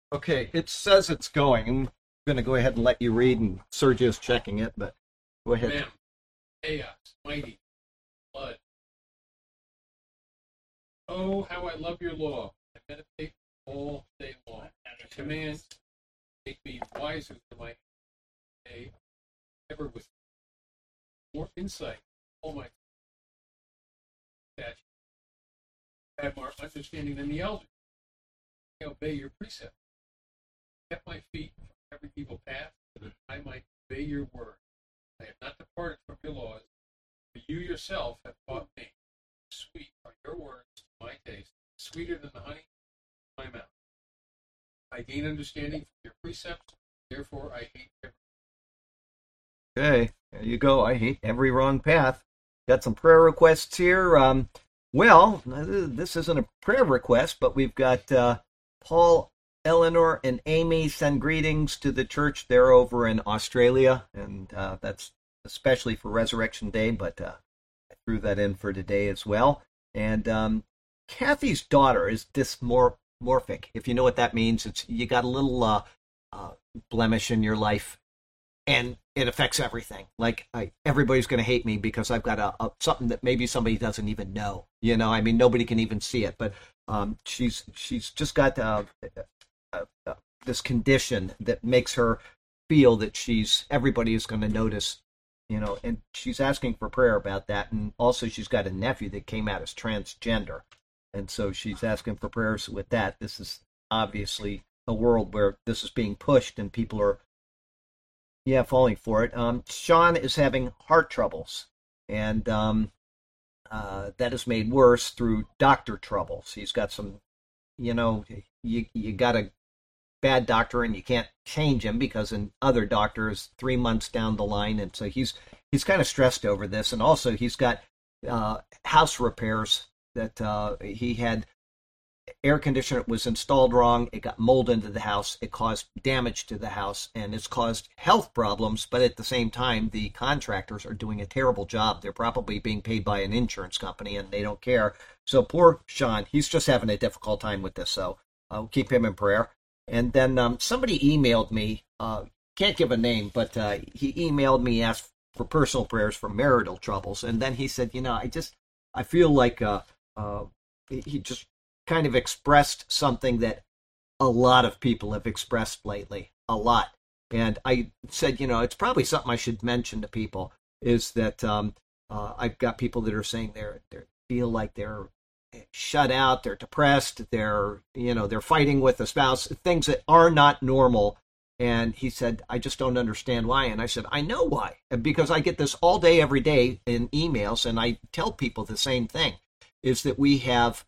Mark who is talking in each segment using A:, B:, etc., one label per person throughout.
A: Okay, it says it's going. I'm going to go ahead and let you read, and Sergio's checking it, but go ahead.
B: Mem, chaos, mighty, blood. Oh, how I love your law. I meditate all day long. Your commands make me wiser to my day, ever with more insight. All my statutes. I have more understanding than the elders. I obey your precepts. Kept my feet from every evil path, so that I might obey your word. I have not departed from your laws, for you yourself have taught me. Sweet are your words to my taste, sweeter than the honey in my mouth. I gain understanding from your precepts, therefore I hate every.
A: Okay, there you go. I hate every wrong path. Got some prayer requests here. Well, this isn't a prayer request, but we've got Paul, Eleanor, and Amy send greetings to the church there over in Australia, and that's especially for Resurrection Day, but I threw that in for today as well. And Kathy's daughter is dysmorphic. If you know what that means, it's you got a little blemish in your life, and it affects everything. Like everybody's going to hate me because I've got something that maybe somebody doesn't even know. I mean, nobody can even see it, but she's just got this condition that makes her feel that everybody is going to notice. And she's asking for prayer about that. And also, she's got a nephew that came out as transgender, and so she's asking for prayers with that. This is obviously a world where this is being pushed, and people are falling for it. Sean is having heart troubles, and that is made worse through doctor troubles. He's got some, you got a bad doctor and you can't change him because another doctor is 3 months down the line, and so he's kind of stressed over this. And also he's got house repairs that he had. Air conditioner was installed wrong. It got mold into the house. It caused damage to the house, and it's caused health problems. But at the same time, the contractors are doing a terrible job. They're probably being paid by an insurance company, and they don't care. So poor Sean, he's just having a difficult time with this. So I'll keep him in prayer. And then somebody emailed me. Can't give a name, but he emailed me, asked for personal prayers for marital troubles, and then he said, I feel like he just kind of expressed something that a lot of people have expressed lately, a lot. And I said, it's probably something I should mention to people, is that I've got people that are saying they feel like they're shut out, they're depressed, they're fighting with a spouse, things that are not normal. And he said, I just don't understand why. And I said, I know why, because I get this all day, every day in emails, and I tell people the same thing, is that we have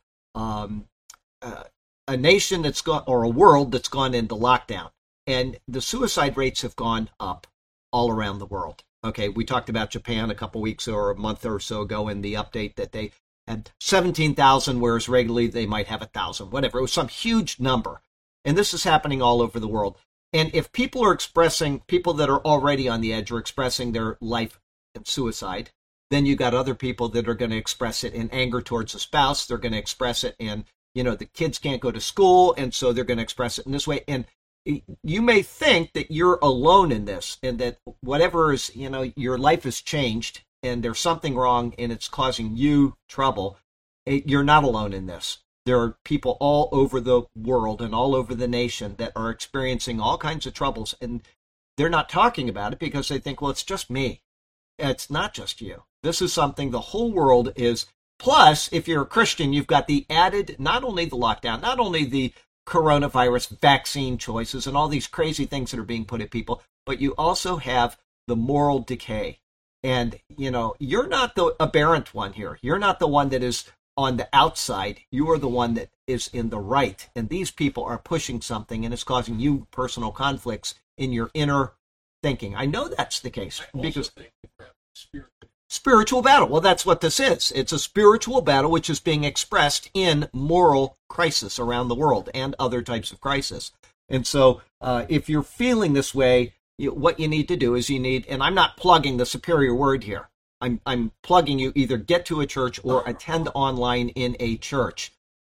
A: a nation that's gone, or a world that's gone into lockdown, and the suicide rates have gone up all around the world. Okay, we talked about Japan a couple weeks or a month or so ago in the update that they had 17,000, whereas regularly they might have 1,000, whatever. It was some huge number, and this is happening all over the world. And if people that are already on the edge are expressing their life in suicide, then you got other people that are going to express it in anger towards a spouse. They're going to express it in, the kids can't go to school, and so they're going to express it in this way. And you may think that you're alone in this, and that whatever is, your life has changed, and there's something wrong, and it's causing you trouble. You're not alone in this. There are people all over the world and all over the nation that are experiencing all kinds of troubles, and they're not talking about it because they think, well, it's just me. It's not just you. This is something the whole world is. Plus, if you're a Christian, you've got the added, not only the lockdown, not only the coronavirus vaccine choices and all these crazy things that are being put at people, but you also have the moral decay. And, you're not the aberrant one here. You're not the one that is on the outside. You are the one that is in the right. And these people are pushing something, and it's causing you personal conflicts in your inner thinking. I know that's the case.
B: I
A: because
B: think
A: spiritual battle. Well, that's what this is. It's a spiritual battle which is being expressed in moral crisis around the world and other types of crisis. And so if you're feeling this way, what you need to do is and I'm not plugging the superior word here. I'm plugging you either get to a church or attend online in a church.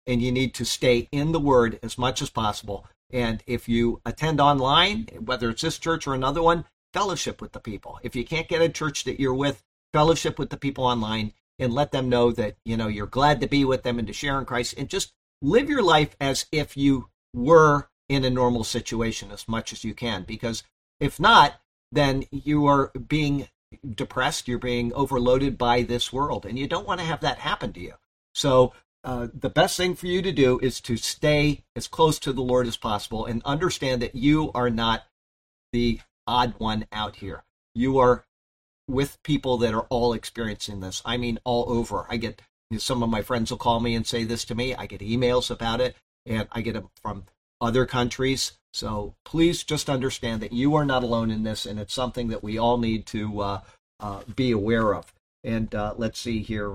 A: and you need to stay in the Word as much as possible. And if you attend online, whether it's this church or another one, fellowship with the people. If you can't get a church that you're with, fellowship with the people online and let them know that, you're glad to be with them and to share in Christ, and just live your life as if you were in a normal situation as much as you can. Because if not, then you are being depressed, you're being overloaded by this world, and you don't want to have that happen to you. So the best thing for you to do is to stay as close to the Lord as possible and understand that you are not the odd one out here. You are with people that are all experiencing this. I mean, all over. I get, some of my friends will call me and say this to me. I get emails about it, and I get them from other countries. So please just understand that you are not alone in this, and it's something that we all need to be aware of. And let's see here.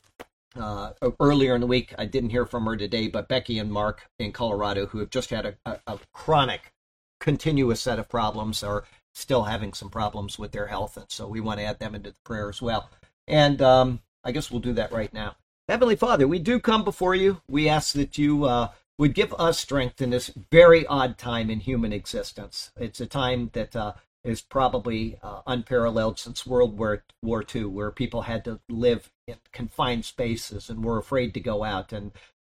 A: Earlier in the week, I didn't hear from her today, but Becky and Mark in Colorado, who have just had a chronic, continuous set of problems, are still having some problems with their health. And so we want to add them into the prayer as well. And I guess we'll do that right now. Heavenly Father, we do come before you. We ask that you would give us strength in this very odd time in human existence. It's a time that is probably unparalleled since World War II, where people had to live in confined spaces and were afraid to go out. And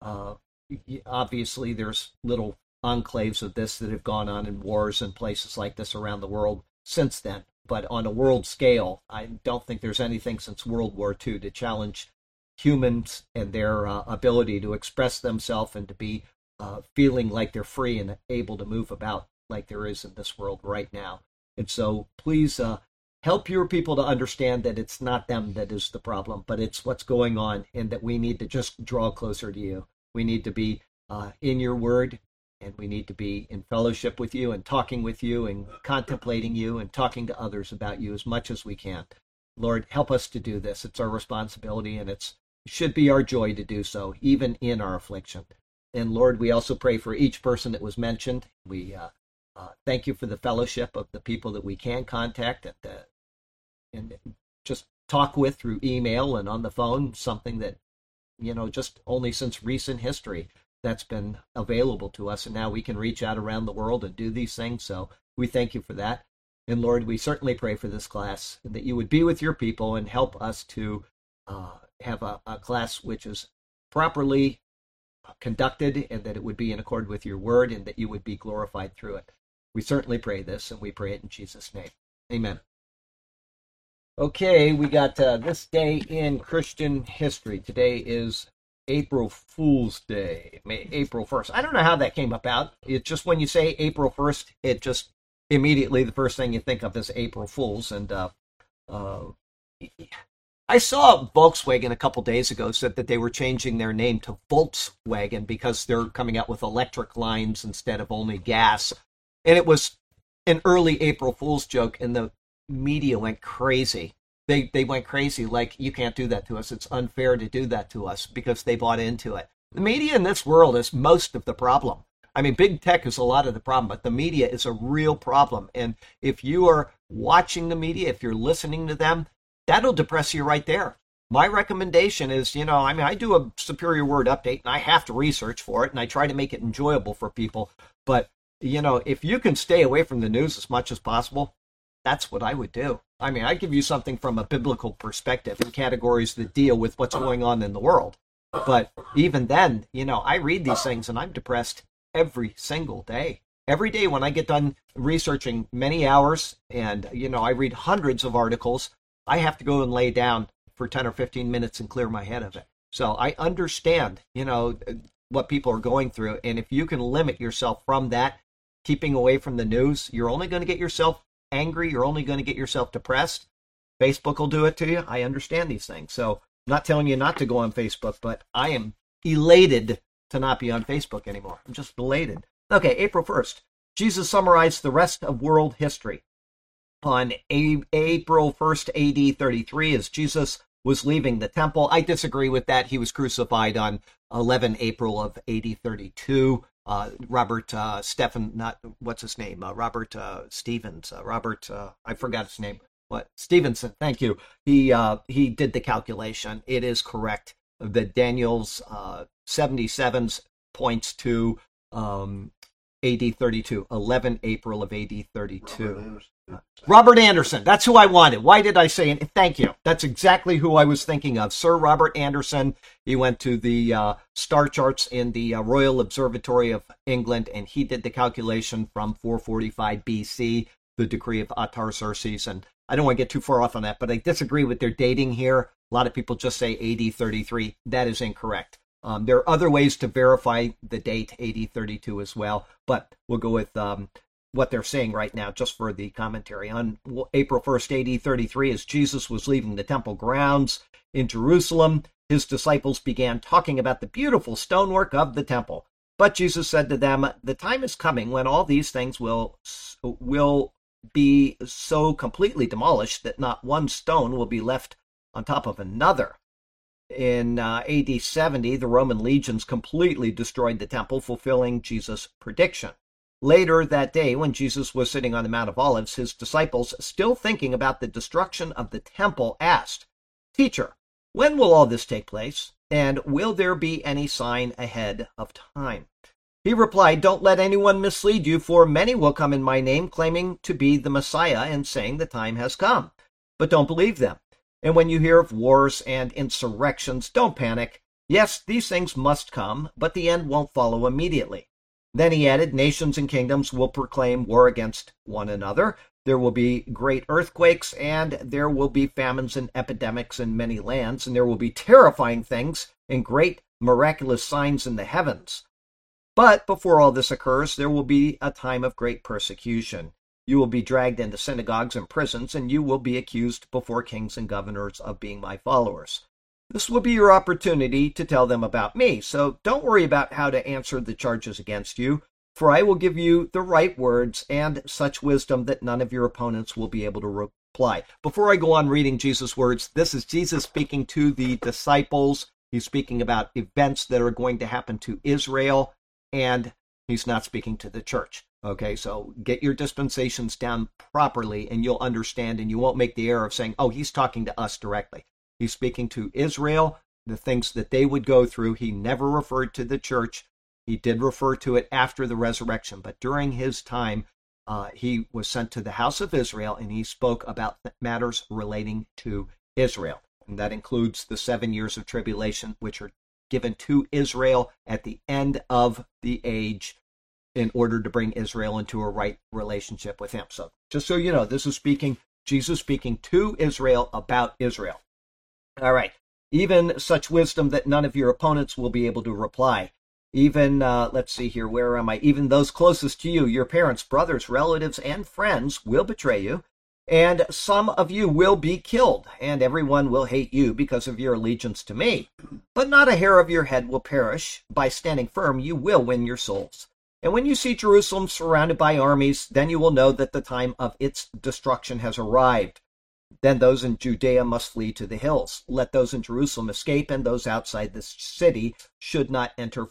A: obviously there's little enclaves of this that have gone on in wars and places like this around the world since then. But on a world scale, I don't think there's anything since World War II to challenge humans and their ability to express themselves and to be feeling like they're free and able to move about like there is in this world right now. And so please help your people to understand that it's not them that is the problem, but it's what's going on, and that we need to just draw closer to you. We need to be in your word, and we need to be in fellowship with you and talking with you and contemplating you and talking to others about you as much as we can. Lord, help us to do this. It's our responsibility, and it should be our joy to do so, even in our affliction. And Lord, we also pray for each person that was mentioned. We thank you for the fellowship of the people that we can contact and just talk with through email and on the phone, something that, just only since recent history that's been available to us. And now we can reach out around the world and do these things. So we thank you for that. And Lord, we certainly pray for this class, and that you would be with your people and help us to have a class which is properly conducted, and that it would be in accord with your word, and that you would be glorified through it. We certainly pray this, and we pray it in Jesus' name. Amen. Okay, we got this day in Christian history. Today is April Fool's Day, April 1st. I don't know how that came about. It's just when you say April 1st, it just immediately the first thing you think of is April Fools. And I saw Volkswagen a couple days ago said that they were changing their name to Volkswagen because they're coming out with electric lines instead of only gas. And it was an early April Fool's joke, and the media went crazy. They went crazy, like, you can't do that to us. It's unfair to do that to us, because they bought into it. The media in this world is most of the problem. I mean, big tech is a lot of the problem, but the media is a real problem. And if you are watching the media, if you're listening to them, that'll depress you right there. My recommendation is, I do a Superior Word update, and I have to research for it, and I try to make it enjoyable for people. But, if you can stay away from the news as much as possible, that's what I would do. I mean, I give you something from a biblical perspective in categories that deal with what's going on in the world. But even then, I read these things and I'm depressed every single day. Every day when I get done researching many hours and, I read hundreds of articles, I have to go and lay down for 10 or 15 minutes and clear my head of it. So I understand, what people are going through. And if you can limit yourself from that, keeping away from the news, you're only going to get yourself angry. You're only going to get yourself depressed. Facebook will do it to you. I understand these things. So I'm not telling you not to go on Facebook, but I am elated to not be on Facebook anymore. I'm just elated. Okay, April 1st. Jesus summarized the rest of world history. On April 1st, AD 33, as Jesus was leaving the temple. I disagree with that. He was crucified on 11 April of AD 32. Robert Stevens, I forgot his name. Stevenson, thank you. He did the calculation. It is correct. the Daniel's 77s points to AD 32, 11 April of AD 32. Robert Anderson, that's who I wanted. Why did I say it? Thank you. That's exactly who I was thinking of. Sir Robert Anderson. He went to the star charts in the Royal Observatory of England, and he did the calculation from 445 BC, the decree of Artaxerxes. And I don't want to get too far off on that, but I disagree with their dating here. A lot of people just say AD 33. That is incorrect. There are other ways to verify the date, AD 32 as well, but we'll go with what they're saying right now, just for the commentary. On April 1st, AD 33, as Jesus was leaving the temple grounds in Jerusalem, his disciples began talking about the beautiful stonework of the temple. But Jesus said to them, "The time is coming when all these things will be so completely demolished that not one stone will be left on top of another." In AD 70, the Roman legions completely destroyed the temple, fulfilling Jesus' prediction. Later that day, when Jesus was sitting on the Mount of Olives, his disciples, still thinking about the destruction of the temple, asked, "Teacher, when will all this take place? And will there be any sign ahead of time?" He replied, "Don't let anyone mislead you, for many will come in my name, claiming to be the Messiah and saying the time has come. But don't believe them. And when you hear of wars and insurrections, don't panic. Yes, these things must come, but the end won't follow immediately." Then he added, "Nations and kingdoms will proclaim war against one another. There will be great earthquakes, and there will be famines and epidemics in many lands, and there will be terrifying things and great miraculous signs in the heavens. But before all this occurs, there will be a time of great persecution. You will be dragged into synagogues and prisons, and you will be accused before kings and governors of being my followers. This will be your opportunity to tell them about me, so don't worry about how to answer the charges against you, for I will give you the right words and such wisdom that none of your opponents will be able to reply." Before I go on reading Jesus' words, this is Jesus speaking to the disciples. He's speaking about events that are going to happen to Israel, and he's not speaking to the church. Okay, so get your dispensations down properly, and you'll understand, and you won't make the error of saying, "Oh, he's talking to us directly." He's speaking to Israel, the things that they would go through. He never referred to the church. He did refer to it after the resurrection, but during his time, he was sent to the house of Israel, and he spoke about matters relating to Israel. And that includes the 7 years of tribulation, which are given to Israel at the end of the age in order to bring Israel into a right relationship with him. So just so you know, this is Jesus speaking to Israel about Israel. All right. Even such wisdom that none of your opponents will be able to reply. Even, let's see here, where am I? Even those closest to you, your parents, brothers, relatives, and friends will betray you. And some of you will be killed, and everyone will hate you because of your allegiance to me. But not a hair of your head will perish. By standing firm, you will win your souls. And when you see Jerusalem surrounded by armies, then you will know that the time of its destruction has arrived. Then those in Judea must flee to the hills. Let those in Jerusalem escape, and those outside the city should not enter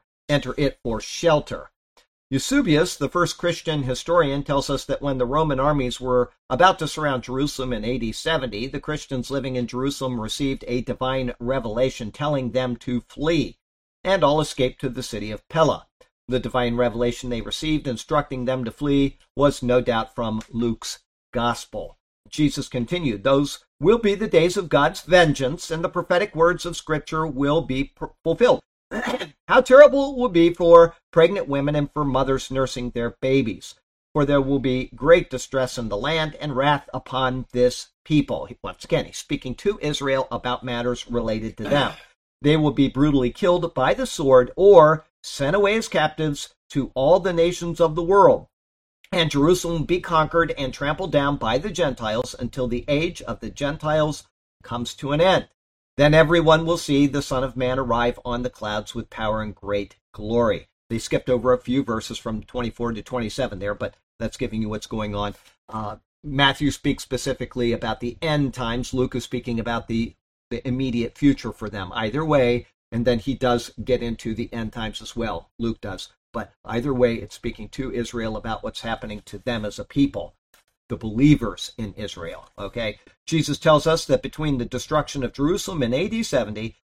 A: it for shelter. Eusebius, the first Christian historian, tells us that when the Roman armies were about to surround Jerusalem in AD 70, the Christians living in Jerusalem received a divine revelation telling them to flee, and all escaped to the city of Pella. The divine revelation they received instructing them to flee was no doubt from Luke's gospel. Jesus continued, "Those will be the days of God's vengeance, and the prophetic words of Scripture will be fulfilled. How terrible it will be for pregnant women and for mothers nursing their babies. For there will be great distress in the land and wrath upon this people." Once again, he's speaking to Israel about matters related to them. "They will be brutally killed by the sword or sent away as captives to all the nations of the world. And Jerusalem will be conquered and trampled down by the Gentiles until the age of the Gentiles comes to an end. Then everyone will see the Son of Man arrive on the clouds with power and great glory." They skipped over a few verses from 24 to 27 there, but that's giving you what's going on. Matthew speaks specifically about the end times. Luke is speaking about the immediate future for them. Either way, and then he does get into the end times as well. Luke does. But either way, it's speaking to Israel about what's happening to them as a people, the believers in Israel. Okay? Jesus tells us that between the destruction of Jerusalem in AD 70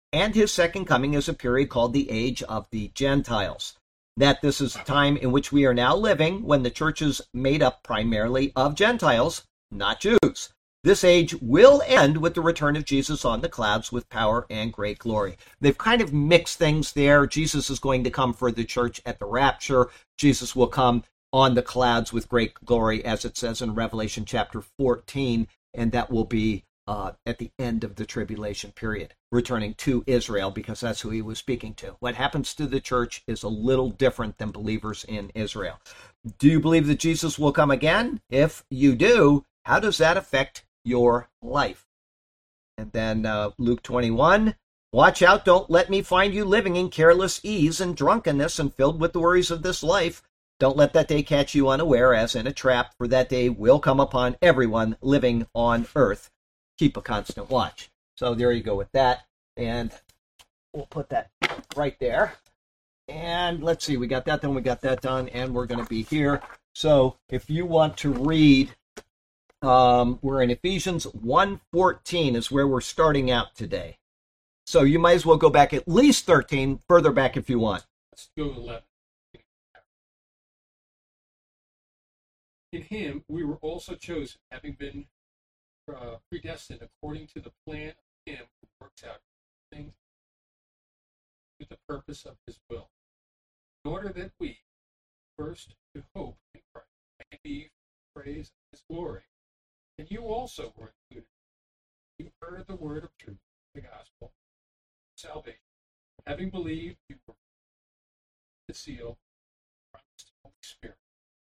A: and his second coming is a period called the age of the Gentiles. That this is a time in which we are now living when the church is made up primarily of Gentiles, not Jews. This age will end with the return of Jesus on the clouds with power and great glory. They've kind of mixed things there. Jesus is going to come for the church at the rapture. Jesus will come on the clouds with great glory, as it says in Revelation chapter 14, and that will be at the end of the tribulation period, returning to Israel, because that's who he was speaking to. What happens to the church is a little different than believers in Israel. Do you believe that Jesus will come again? If you do, how does that affect your life? And then Luke 21, watch out, don't let me find you living in careless ease and drunkenness and filled with the worries of this life. Don't let that day catch you unaware as in a trap, for that day will come upon everyone living on earth. Keep a constant watch. So there you go with that. And we'll put that right there. And let's see, we got that done, we got that done, and we're going to be here. So if you want to read, we're in Ephesians 1:14 is where we're starting out today. So you might as well go back at least 13, further back if you want.
B: Let's go to 11. In him we were also chosen, having been predestined according to the plan of him who works out things to the purpose of his will, in order that we, first to hope in Christ, may be praise of his glory. And you also were included. You heard the word of truth, the gospel, of salvation. Having believed, you were the seal, promised Holy Spirit,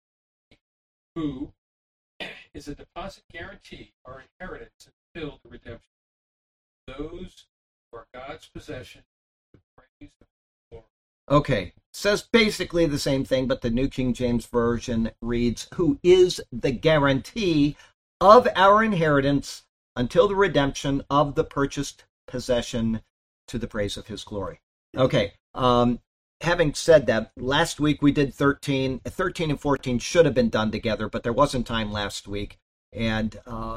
B: who is a deposit guarantee our inheritance until the redemption. Those who are God's possession, the praise of the Lord.
A: Okay, says basically the same thing, but the New King James Version reads, who is the guarantee of our inheritance until the redemption of the purchased possession to the praise of his glory. Okay, having said that, last week we did 13 and 14 should have been done together, but there wasn't time last week. And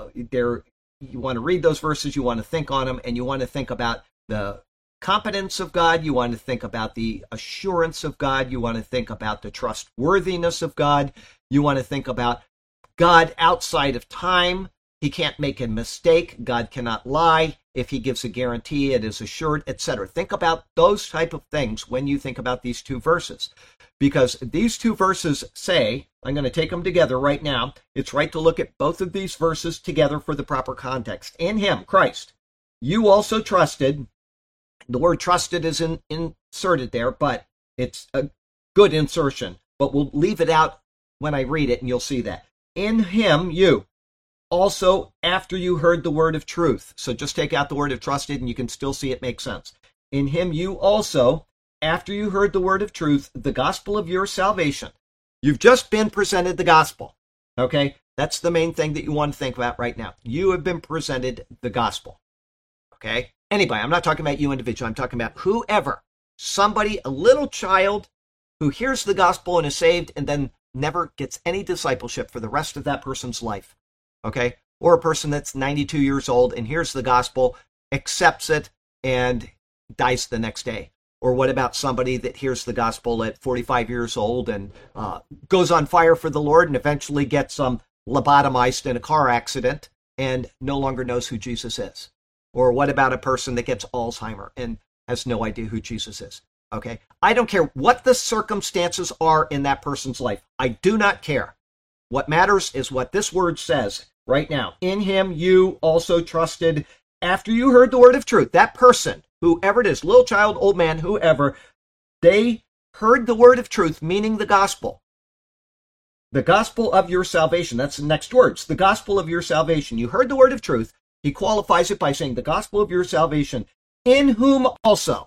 A: you want to read those verses, you want to think on them, and you want to think about the competence of God, you want to think about the assurance of God, you want to think about the trustworthiness of God, you want to think about God outside of time. He can't make a mistake. God cannot lie. If he gives a guarantee, it is assured, etc. Think about those type of things when you think about these two verses. Because these two verses say, I'm going to take them together right now. It's right to look at both of these verses together for the proper context. In him, Christ, you also trusted. The word trusted is inserted there, but it's a good insertion. But we'll leave it out when I read it, and you'll see that. In him, you also, after you heard the word of truth. So just take out the word of trusted, and you can still see it makes sense. In him, you also, after you heard the word of truth, the gospel of your salvation. You've just been presented the gospel. Okay? That's the main thing that you want to think about right now. You have been presented the gospel. Okay? Anybody. I'm not talking about you individually. I'm talking about whoever. Somebody, a little child who hears the gospel and is saved and then never gets any discipleship for the rest of that person's life. Okay? Or a person that's 92 years old and hears the gospel, accepts it, and dies the next day. Or what about somebody that hears the gospel at 45 years old and goes on fire for the Lord and eventually gets lobotomized in a car accident and no longer knows who Jesus is? Or what about a person that gets Alzheimer and has no idea who Jesus is? Okay? I don't care what the circumstances are in that person's life. I do not care. What matters is what this word says right now. In him you also trusted after you heard the word of truth. That person, whoever it is, little child, old man, whoever, they heard the word of truth, meaning the gospel. The gospel of your salvation. That's the next words. The gospel of your salvation. You heard the word of truth. He qualifies it by saying the gospel of your salvation, in whom also,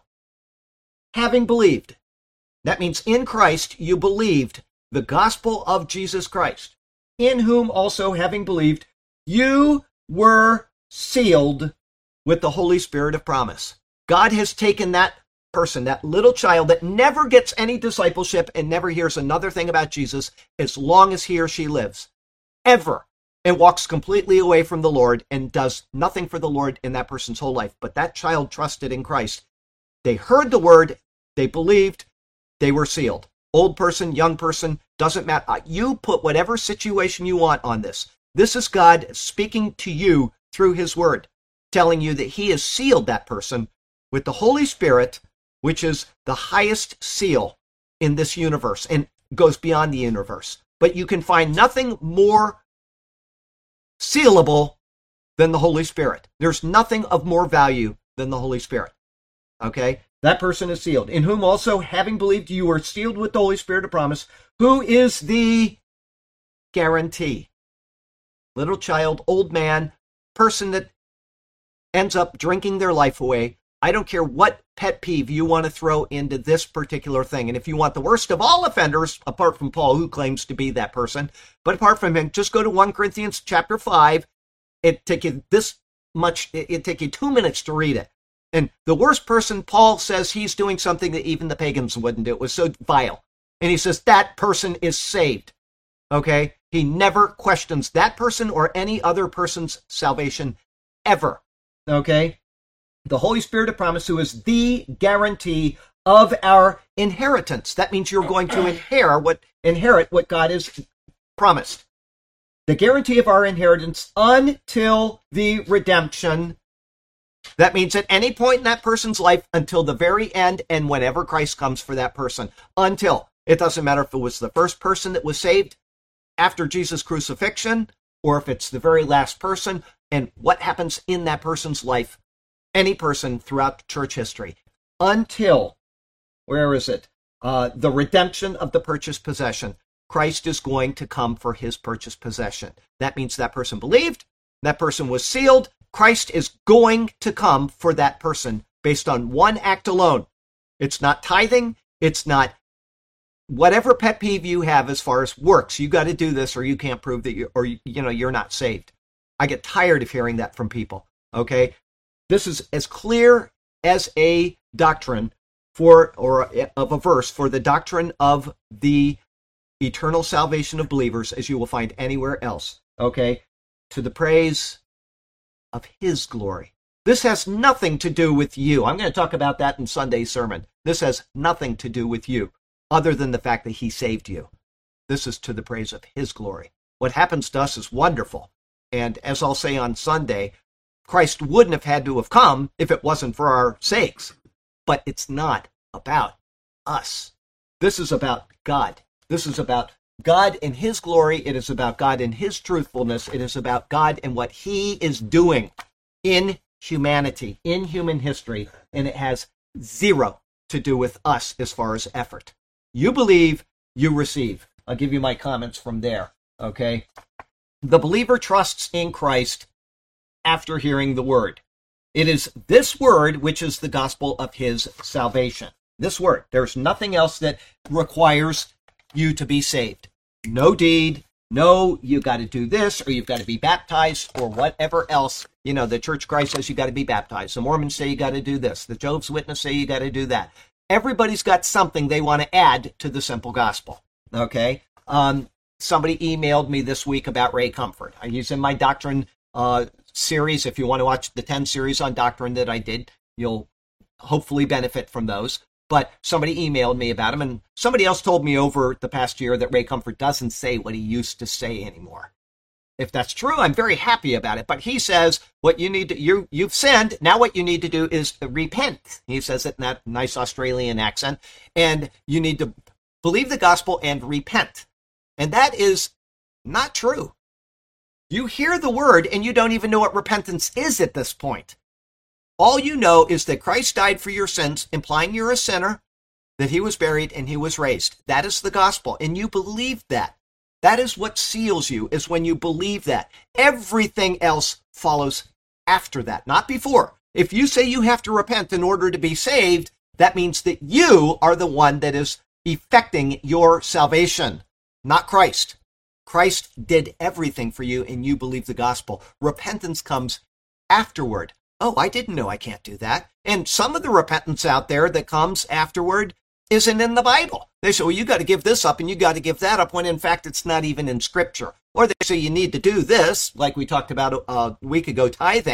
A: having believed. That means in Christ you believed the gospel of Jesus Christ. In whom also, having believed, you were sealed with the Holy Spirit of promise. God has taken that person, that little child that never gets any discipleship and never hears another thing about Jesus as long as he or she lives, ever, and walks completely away from the Lord and does nothing for the Lord in that person's whole life. But that child trusted in Christ, They heard the word, they believed, they were sealed. Old person, young person, doesn't matter. You put whatever situation you want on this. This is God speaking to you through his word, telling you that he has sealed that person with the Holy Spirit, which is the highest seal in this universe and goes beyond the universe. But you can find nothing more sealable than the Holy Spirit. There's nothing of more value than the Holy Spirit. Okay? That person is sealed. In whom also, having believed, you were sealed with the Holy Spirit of promise, who is the guarantee. Little child, old man, person that ends up drinking their life away. I don't care what pet peeve you want to throw into this particular thing. And if you want the worst of all offenders, apart from Paul, who claims to be that person, but apart from him, just go to 1 Corinthians chapter 5. It'd take you 2 minutes to read it. And the worst person, Paul says he's doing something that even the pagans wouldn't do. It was so vile. And he says that person is saved. Okay? He never questions that person or any other person's salvation ever. Okay? The Holy Spirit of promise, who is the guarantee of our inheritance. That means you're going to inherit what God has promised. The guarantee of our inheritance until the redemption. That means at any point in that person's life until the very end and whenever Christ comes for that person. Until. It doesn't matter if it was the first person that was saved after Jesus' crucifixion or if it's the very last person and what happens in that person's life. Any person throughout church history. Until, where is it? The redemption of the purchased possession. Christ is going to come for his purchased possession. That means that person believed, that person was sealed. Christ is going to come for that person based on one act alone. It's not tithing. It's not whatever pet peeve you have as far as works. You got to do this or you can't prove that you're not saved. I get tired of hearing that from people. Okay? This is as clear as a doctrine of a verse for the doctrine of the eternal salvation of believers as you will find anywhere else. Okay? To the praise of his glory. This has nothing to do with you. I'm going to talk about that in Sunday's sermon. This has nothing to do with you other than the fact that he saved you. This is to the praise of his glory. What happens to us is wonderful. And as I'll say on Sunday, Christ wouldn't have had to have come if it wasn't for our sakes. But it's not about us. This is about God. This is about God in his glory. It is about God in his truthfulness. It is about God and what he is doing in humanity, in human history. And it has zero to do with us as far as effort. You believe, you receive. I'll give you my comments from there. Okay? The believer trusts in Christ after hearing the word. It is this word which is the gospel of his salvation. This word. There's nothing else that requires you to be saved. No deed. No, you got to do this, or you've got to be baptized, or whatever else. The Church of Christ says you got to be baptized. The Mormons say you got to do this. The Jehovah's Witnesses say you got to do that. Everybody's got something they want to add to the simple gospel. Okay? Somebody emailed me this week about Ray Comfort. He's in my doctrine series. If you want to watch the 10 series on doctrine that I did, you'll hopefully benefit from those. But somebody emailed me about him, and somebody else told me over the past year that Ray Comfort doesn't say what he used to say anymore. If that's true, I'm very happy about it. But he says what you need to, you've sinned. Now what you need to do is repent. He says it in that nice Australian accent. And you need to believe the gospel and repent. And that is not true. You hear the word and you don't even know what repentance is at this point. All you know is that Christ died for your sins, implying you're a sinner, that he was buried and he was raised. That is the gospel. And you believe that. That is what seals you, is when you believe that. Everything else follows after that, not before. If you say you have to repent in order to be saved, that means that you are the one that is effecting your salvation, not Christ. Christ did everything for you and you believe the gospel. Repentance comes afterward. Oh, I didn't know I can't do that. And some of the repentance out there that comes afterward isn't in the Bible. They say, well, you got to give this up and you got to give that up, when in fact it's not even in Scripture. Or they say you need to do this, like we talked about a week ago, tithing.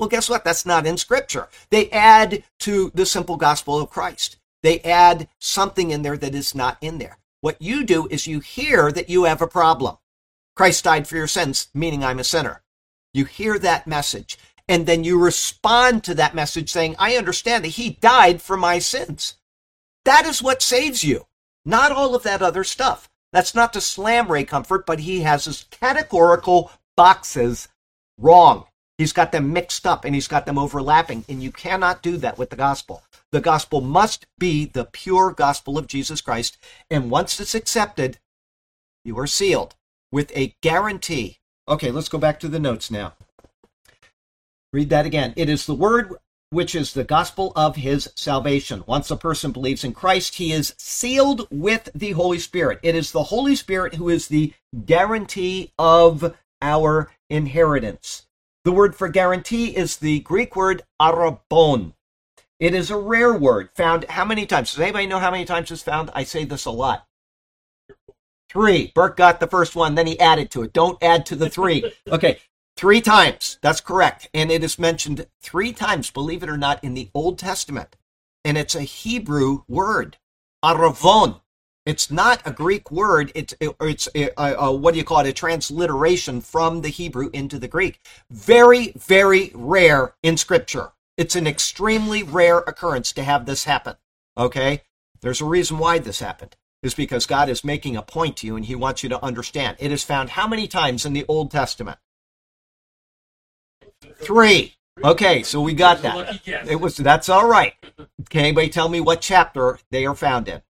A: Well, guess what? That's not in Scripture. They add to the simple gospel of Christ. They add something in there that is not in there. What you do is you hear that you have a problem. Christ died for your sins, meaning I'm a sinner. You hear that message, and then you respond to that message saying, I understand that he died for my sins. That is what saves you, not all of that other stuff. That's not to slam Ray Comfort, but he has his categorical boxes wrong. He's got them mixed up and he's got them overlapping, and you cannot do that with the gospel. The gospel must be the pure gospel of Jesus Christ, and once it's accepted, you are sealed with a guarantee. Okay, let's go back to the notes now. Read that again. It is the word which is the gospel of his salvation. Once a person believes in Christ, he is sealed with the Holy Spirit. It is the Holy Spirit who is the guarantee of our inheritance. The word for guarantee is the Greek word arrabon. It is a rare word, found how many times? Does anybody know how many times it's found? I say this a lot. 3. Burke got the first one, then he added to it. Don't add to the 3. Okay, 3 times. That's correct. And it is mentioned 3 times, believe it or not, in the Old Testament. And it's a Hebrew word, aravon. It's not a Greek word. It's what do you call it? A transliteration from the Hebrew into the Greek. Very, very rare in Scripture. It's an extremely rare occurrence to have this happen. Okay? There's a reason why this happened. It's because God is making a point to you and he wants you to understand. It is found how many times in the Old Testament? 3. Okay, so we got that. That's all right. Can anybody tell me what chapter they are found in?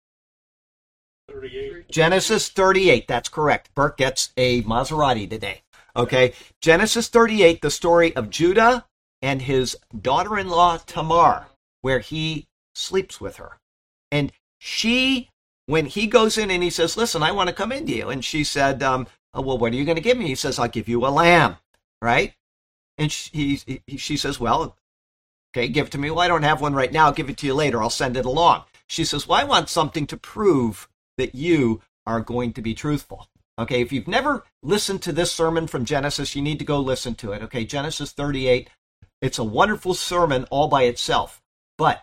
B: 38.
A: Genesis 38, that's correct. Burke gets a Maserati today. Okay, Genesis 38, the story of Judah and his daughter-in-law Tamar, where he sleeps with her. And she, when he goes in and he says, listen, I want to come into you. And she said, well, what are you going to give me? He says, I'll give you a lamb, right? And she says, well, okay, give it to me. Well, I don't have one right now. I'll give it to you later. I'll send it along. She says, well, I want something to prove that you are going to be truthful. Okay, if you've never listened to this sermon from Genesis, you need to go listen to it. Okay, Genesis 38, it's a wonderful sermon all by itself. But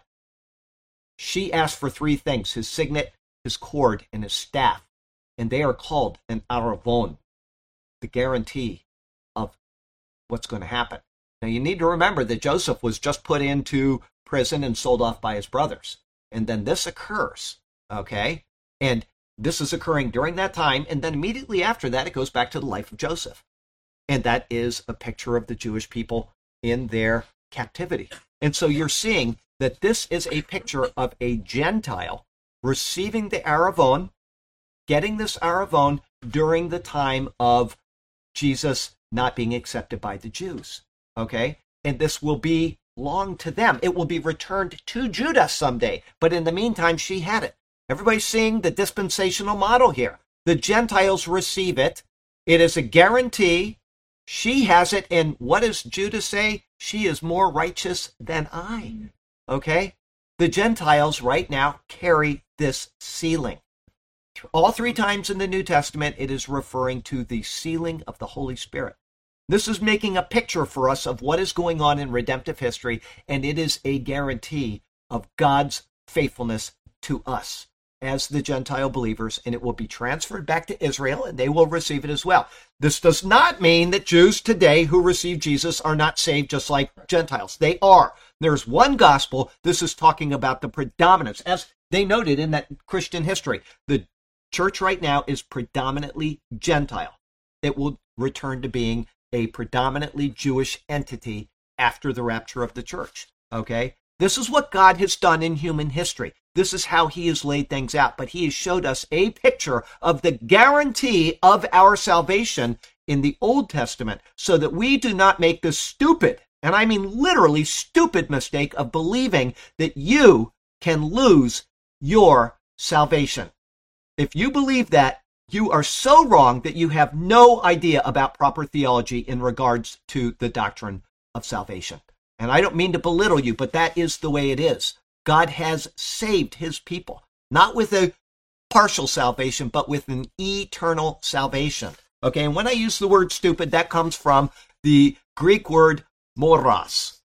A: she asked for 3 things, his signet, his cord, and his staff. And they are called an arrabon, the guarantee of what's going to happen. Now, you need to remember that Joseph was just put into prison and sold off by his brothers. And then this occurs, okay? And this is occurring during that time, and then immediately after that, it goes back to the life of Joseph. And that is a picture of the Jewish people in their captivity. And so you're seeing that this is a picture of a Gentile receiving the arrabon, getting this arrabon during the time of Jesus not being accepted by the Jews, okay? And this will belong to them. It will be returned to Judah someday, but in the meantime, she had it. Everybody's seeing the dispensational model here. The Gentiles receive it. It is a guarantee. She has it. And what does Judah say? She is more righteous than I. Okay? The Gentiles right now carry this sealing. All 3 times in the New Testament, it is referring to the sealing of the Holy Spirit. This is making a picture for us of what is going on in redemptive history, and it is a guarantee of God's faithfulness to us as the Gentile believers, and it will be transferred back to Israel, and they will receive it as well. This does not mean that Jews today who receive Jesus are not saved just like Gentiles. They are. There's one gospel. This is talking about the predominance, as they noted in that Christian history. The church right now is predominantly Gentile. It will return to being a predominantly Jewish entity after the rapture of the church. Okay? This is what God has done in human history. This is how he has laid things out. But he has showed us a picture of the guarantee of our salvation in the Old Testament so that we do not make the stupid, and I mean literally stupid mistake of believing that you can lose your salvation. If you believe that, you are so wrong that you have no idea about proper theology in regards to the doctrine of salvation. And I don't mean to belittle you, but that is the way it is. God has saved his people, not with a partial salvation, but with an eternal salvation. Okay, and when I use the word stupid, that comes from the Greek word moros.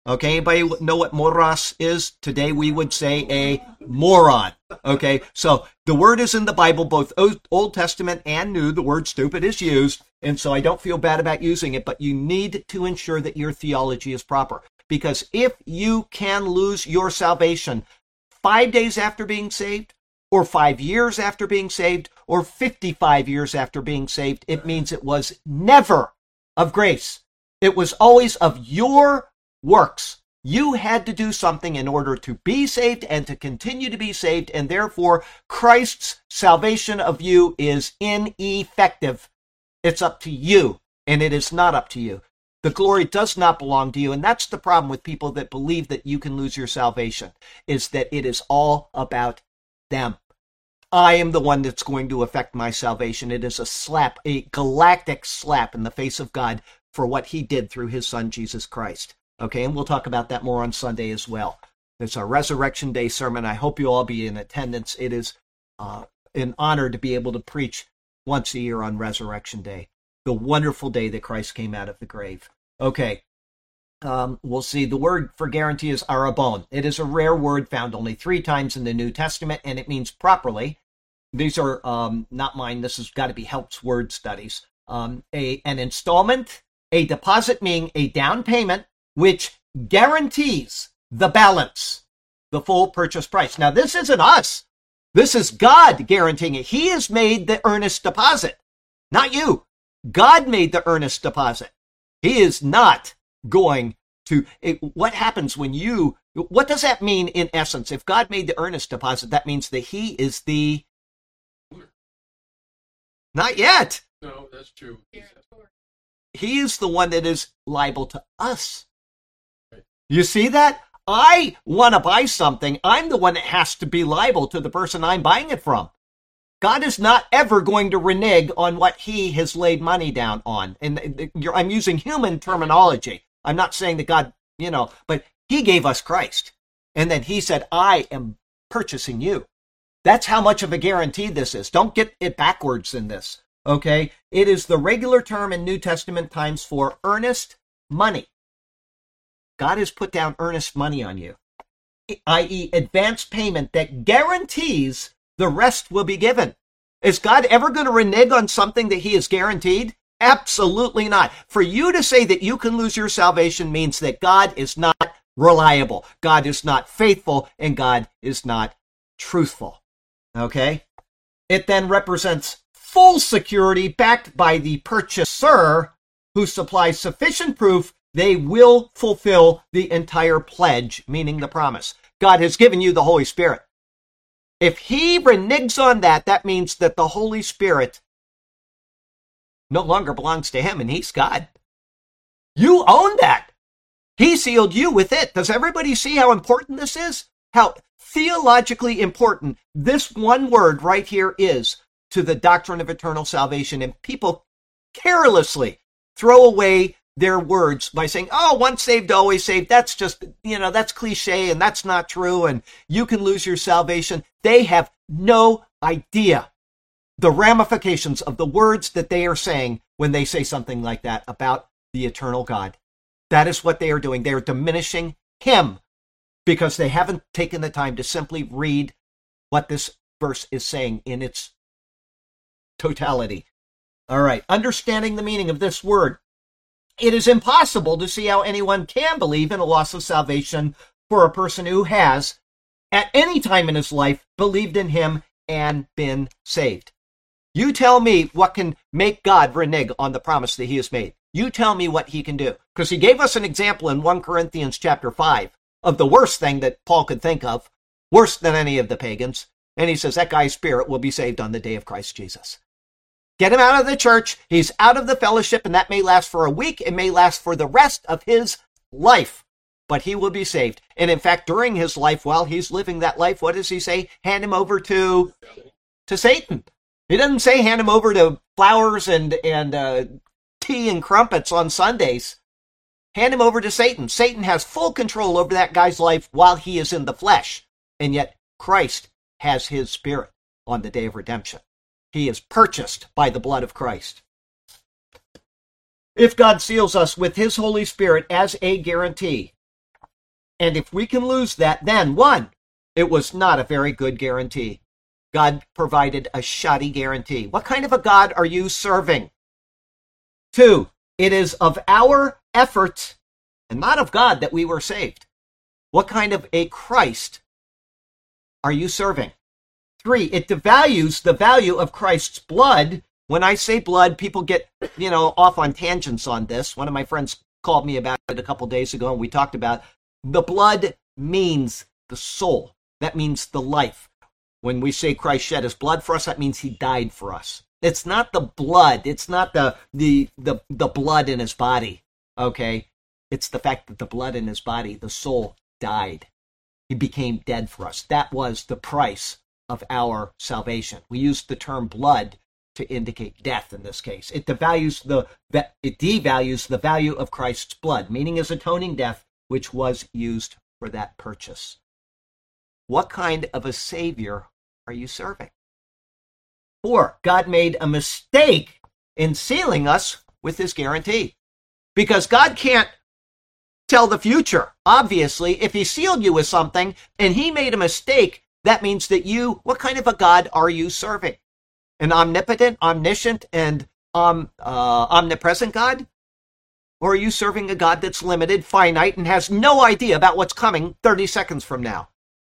A: Okay, anybody know what moros is? Today we would say a moron. Okay, so the word is in the Bible, both Old Testament and New. The word stupid is used, and so I don't feel bad about using it, but you need to ensure that your theology is proper. Because if you can lose your salvation 5 days after being saved, or 5 years after being saved, or 55 years after being saved, it means it was never of grace. It was always of your works. You had to do something in order to be saved and to continue to be saved, and therefore Christ's salvation of you is ineffective. It's up to you, and it is not up to you. The glory does not belong to you, and that's the problem with people that believe that you can lose your salvation, is that it is all about them. I am the one that's going to affect my salvation. It is a slap, a galactic slap in the face of God for what he did through his son, Jesus Christ. Okay, and we'll talk about that more on Sunday as well. It's our Resurrection Day sermon. I hope you all be in attendance. It is an honor to be able to preach once a year on Resurrection Day, the wonderful day that Christ came out of the grave. Okay, we'll see. The word for guarantee is arabon. It is a rare word found only 3 times in the New Testament, and it means properly. These are not mine. This has got to be Help's Word Studies. An installment, a deposit meaning a down payment, which guarantees the balance, the full purchase price. Now, this isn't us. This is God guaranteeing it. He has made the earnest deposit, not you. God made the earnest deposit. He is not going to. What happens when you, what does that mean in essence? If God made the earnest deposit, that means that he is the, not yet.
B: No, that's true.
A: He is the one that is liable to us. You see that? I want to buy something. I'm the one that has to be liable to the person I'm buying it from. God is not ever going to renege on what he has laid money down on. And I'm using human terminology. I'm not saying that God, but he gave us Christ. And then he said, I am purchasing you. That's how much of a guarantee this is. Don't get it backwards in this. Okay? It is the regular term in New Testament times for earnest money. God has put down earnest money on you, i.e. advance payment that guarantees the rest will be given. Is God ever going to renege on something that he has guaranteed? Absolutely not. For you to say that you can lose your salvation means that God is not reliable, God is not faithful, and God is not truthful. Okay? It then represents full security backed by the purchaser who supplies sufficient proof they will fulfill the entire pledge, meaning the promise. God has given you the Holy Spirit. If he reneges on that, that means that the Holy Spirit no longer belongs to him and he's God. You own that. He sealed you with it. Does everybody see how important this is? How theologically important this one word right here is to the doctrine of eternal salvation. And people carelessly throw away their words by saying, oh, once saved, always saved. That's just, that's cliche and that's not true. And you can lose your salvation. They have no idea the ramifications of the words that they are saying when they say something like that about the eternal God. That is what they are doing. They are diminishing him because they haven't taken the time to simply read what this verse is saying in its totality. All right, understanding the meaning of this word. It is impossible to see how anyone can believe in a loss of salvation for a person who has, at any time in his life, believed in him and been saved. You tell me what can make God renege on the promise that he has made. You tell me what he can do. Because he gave us an example in 1 Corinthians chapter 5 of the worst thing that Paul could think of, worse than any of the pagans. And he says that guy's spirit will be saved on the day of Christ Jesus. Get him out of the church. He's out of the fellowship, and that may last for a week. It may last for the rest of his life, but he will be saved. And in fact, during his life, while he's living that life, what does he say? Hand him over to Satan. He doesn't say hand him over to flowers and tea and crumpets on Sundays. Hand him over to Satan. Satan has full control over that guy's life while he is in the flesh. And yet Christ has his spirit on the day of redemption. He is purchased by the blood of Christ. If God seals us with his Holy Spirit as a guarantee, And if we can lose that, then one, it was not a very good guarantee. God provided a shoddy guarantee. What kind of a God are you serving? Two, it is of our efforts and not of God that we were saved. What kind of a Christ are you serving? Three, it devalues the value of Christ's blood. When I say blood, people get, off on tangents on this. One of my friends called me about it a couple days ago, and we talked about the blood means the soul. That means the life. When we say Christ shed his blood for us, that means he died for us. It's not the blood. It's not the blood in his body. Okay? It's the fact that the blood in his body, the soul, died. He became dead for us. That was the price of our salvation. We used the term blood to indicate death in this case. It devalues the value of Christ's blood, meaning his atoning death, which was used for that purchase. What kind of a Savior are you serving? 4, God made a mistake in sealing us with his guarantee. Because God can't tell the future. Obviously, if he sealed you with something and he made a mistake, that means that what kind of a God are you serving? An omnipotent, omniscient, and omnipresent God? Or are you serving a God that's limited, finite, and has no idea about what's coming 30 seconds from now?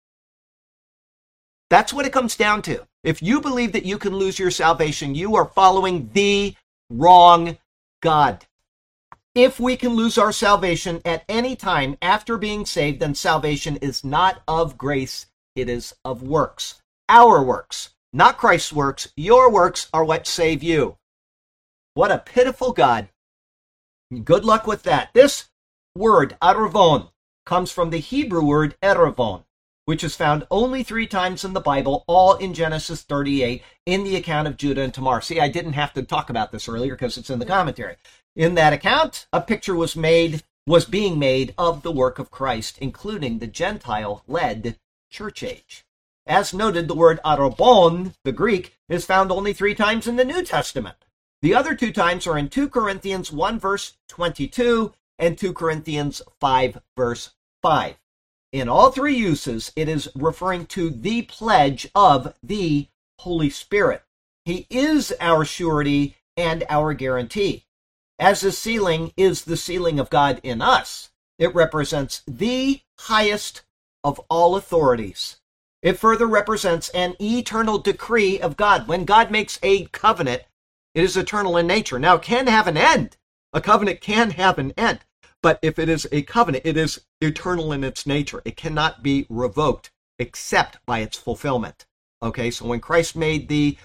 A: That's what it comes down to. If you believe that you can lose your salvation, you are following the wrong God. If we can lose our salvation at any time after being saved, then salvation is not of grace, it is of works. Our works, not Christ's works. Your works are what save you. What a pitiful God. Good luck with that. This word, arvon, comes from the Hebrew word erevon, which is found only 3 times in the Bible, all in Genesis 38, in the account of Judah and Tamar. See, I didn't have to talk about this earlier because it's in the commentary. In that account, a picture was being made of the work of Christ, including the Gentile-led church age. As noted, the word arabon, the Greek, is found only 3 times in the New Testament. The other 2 times are in 2 Corinthians 1 verse 22 and 2 Corinthians 5 verse 5. In all 3 uses, it is referring to the pledge of the Holy Spirit. He is our surety and our guarantee. As the sealing is the sealing of God in us, it represents the highest of all authorities. It further represents an eternal decree of God. When God makes a covenant, it is eternal in nature. Now, it can have an end. A covenant can have an end. But if it is a covenant, it is eternal in its nature. It cannot be revoked except by its fulfillment. Okay, so when Christ made the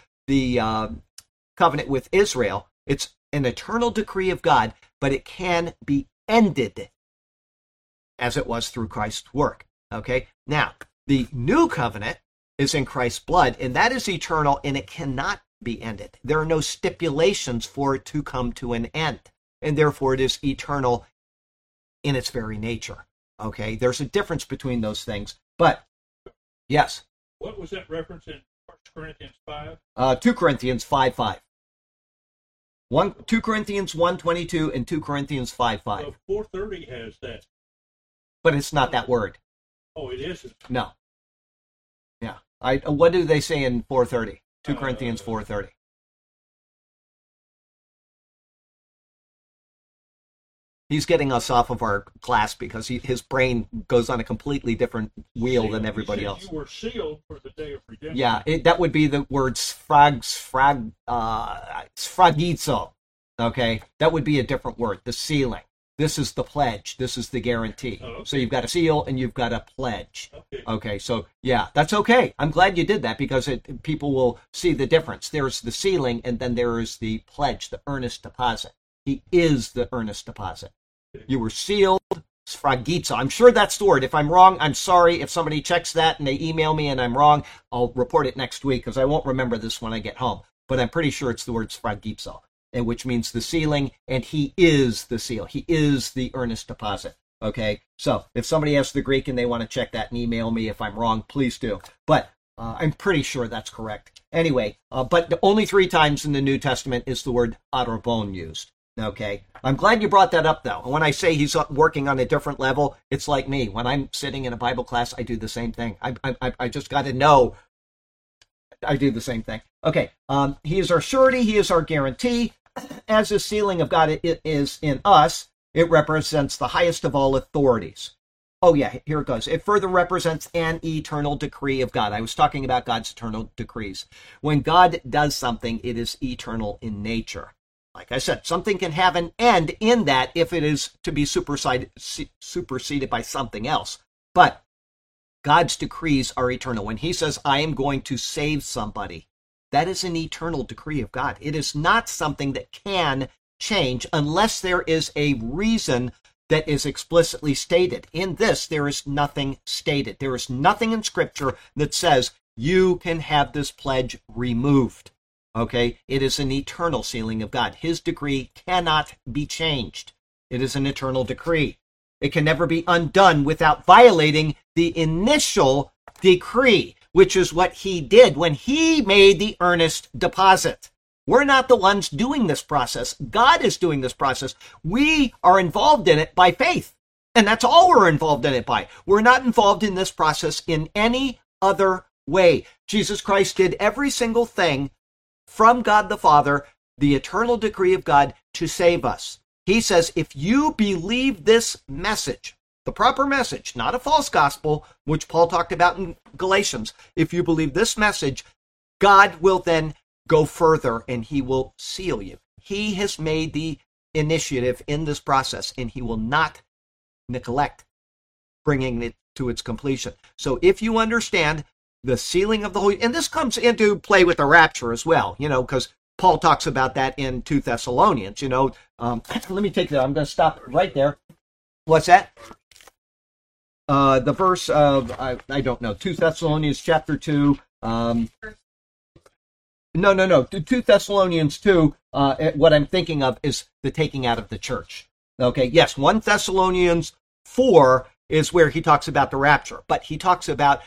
A: covenant with Israel, it's an eternal decree of God, but it can be ended as it was through Christ's work. Okay, now, the new covenant is in Christ's blood, and that is eternal, and it cannot be ended. There are no stipulations for it to come to an end, and therefore it is eternal in its very nature. Okay, there's a difference between those things, but yes.
C: What was that reference in 1 Corinthians 5?
A: 2 Corinthians 5:5. 2 Corinthians 1:22 and 2 Corinthians 5:5.
C: So 4:30 has that.
A: But it's not that word.
C: Oh, it isn't.
A: No. Yeah. What do they say in 4:30? 2 Corinthians 4:30. He's getting us off of our class because his brain goes on a completely different wheel than everybody else.
C: You were sealed for the day of redemption.
A: Yeah, that would be the word sfragizo. Okay, that would be a different word. The sealing. This is the pledge. This is the guarantee.
C: Oh, okay.
A: So you've got a seal and you've got a pledge.
C: Okay.
A: Okay, so yeah, that's okay. I'm glad you did that because people will see the difference. There's the sealing and then there is the pledge, the earnest deposit. He is the earnest deposit. You were sealed, sfragizo. I'm sure that's the word. If I'm wrong, I'm sorry. If somebody checks that and they email me and I'm wrong, I'll report it next week because I won't remember this when I get home. But I'm pretty sure it's the word sfragizo, and which means the sealing, and he is the seal. He is the earnest deposit. Okay? So if somebody has the Greek and they want to check that and email me if I'm wrong, please do. But I'm pretty sure that's correct. Anyway, but only 3 times in the New Testament is the word arabon used. Okay. I'm glad you brought that up, though. When I say he's working on a different level, it's like me. When I'm sitting in a Bible class, I do the same thing. I just got to know I do the same thing. Okay. He is our surety. He is our guarantee. As the sealing of God it is in us, it represents the highest of all authorities. Oh, yeah, here it goes. It further represents an eternal decree of God. I was talking about God's eternal decrees. When God does something, it is eternal in nature. Like I said, something can have an end in that if it is to be superseded by something else. But God's decrees are eternal. When he says, I am going to save somebody, that is an eternal decree of God. It is not something that can change unless there is a reason that is explicitly stated. In this, there is nothing stated. There is nothing in Scripture that says you can have this pledge removed. Okay? It is an eternal sealing of God. His decree cannot be changed. It is an eternal decree. It can never be undone without violating the initial decree, which is what he did when he made the earnest deposit. We're not the ones doing this process. God is doing this process. We are involved in it by faith. And that's all we're involved in it by. We're not involved in this process in any other way. Jesus Christ did every single thing from God the Father, the eternal decree of God, to save us. He says, if you believe this message, the proper message, not a false gospel, which Paul talked about in Galatians, if you believe this message, God will then go further and he will seal you. He has made the initiative in this process and he will not neglect bringing it to its completion. So if you understand the sealing of the Holy, and this comes into play with the rapture as well, because Paul talks about that in 2 Thessalonians, let me take that. I'm going to stop right there. What's that? The verse of, I don't know, 2 Thessalonians chapter 2, No. 2 Thessalonians 2, what I'm thinking of is the taking out of the church. Okay, yes, 1 Thessalonians 4 is where he talks about the rapture, but he talks about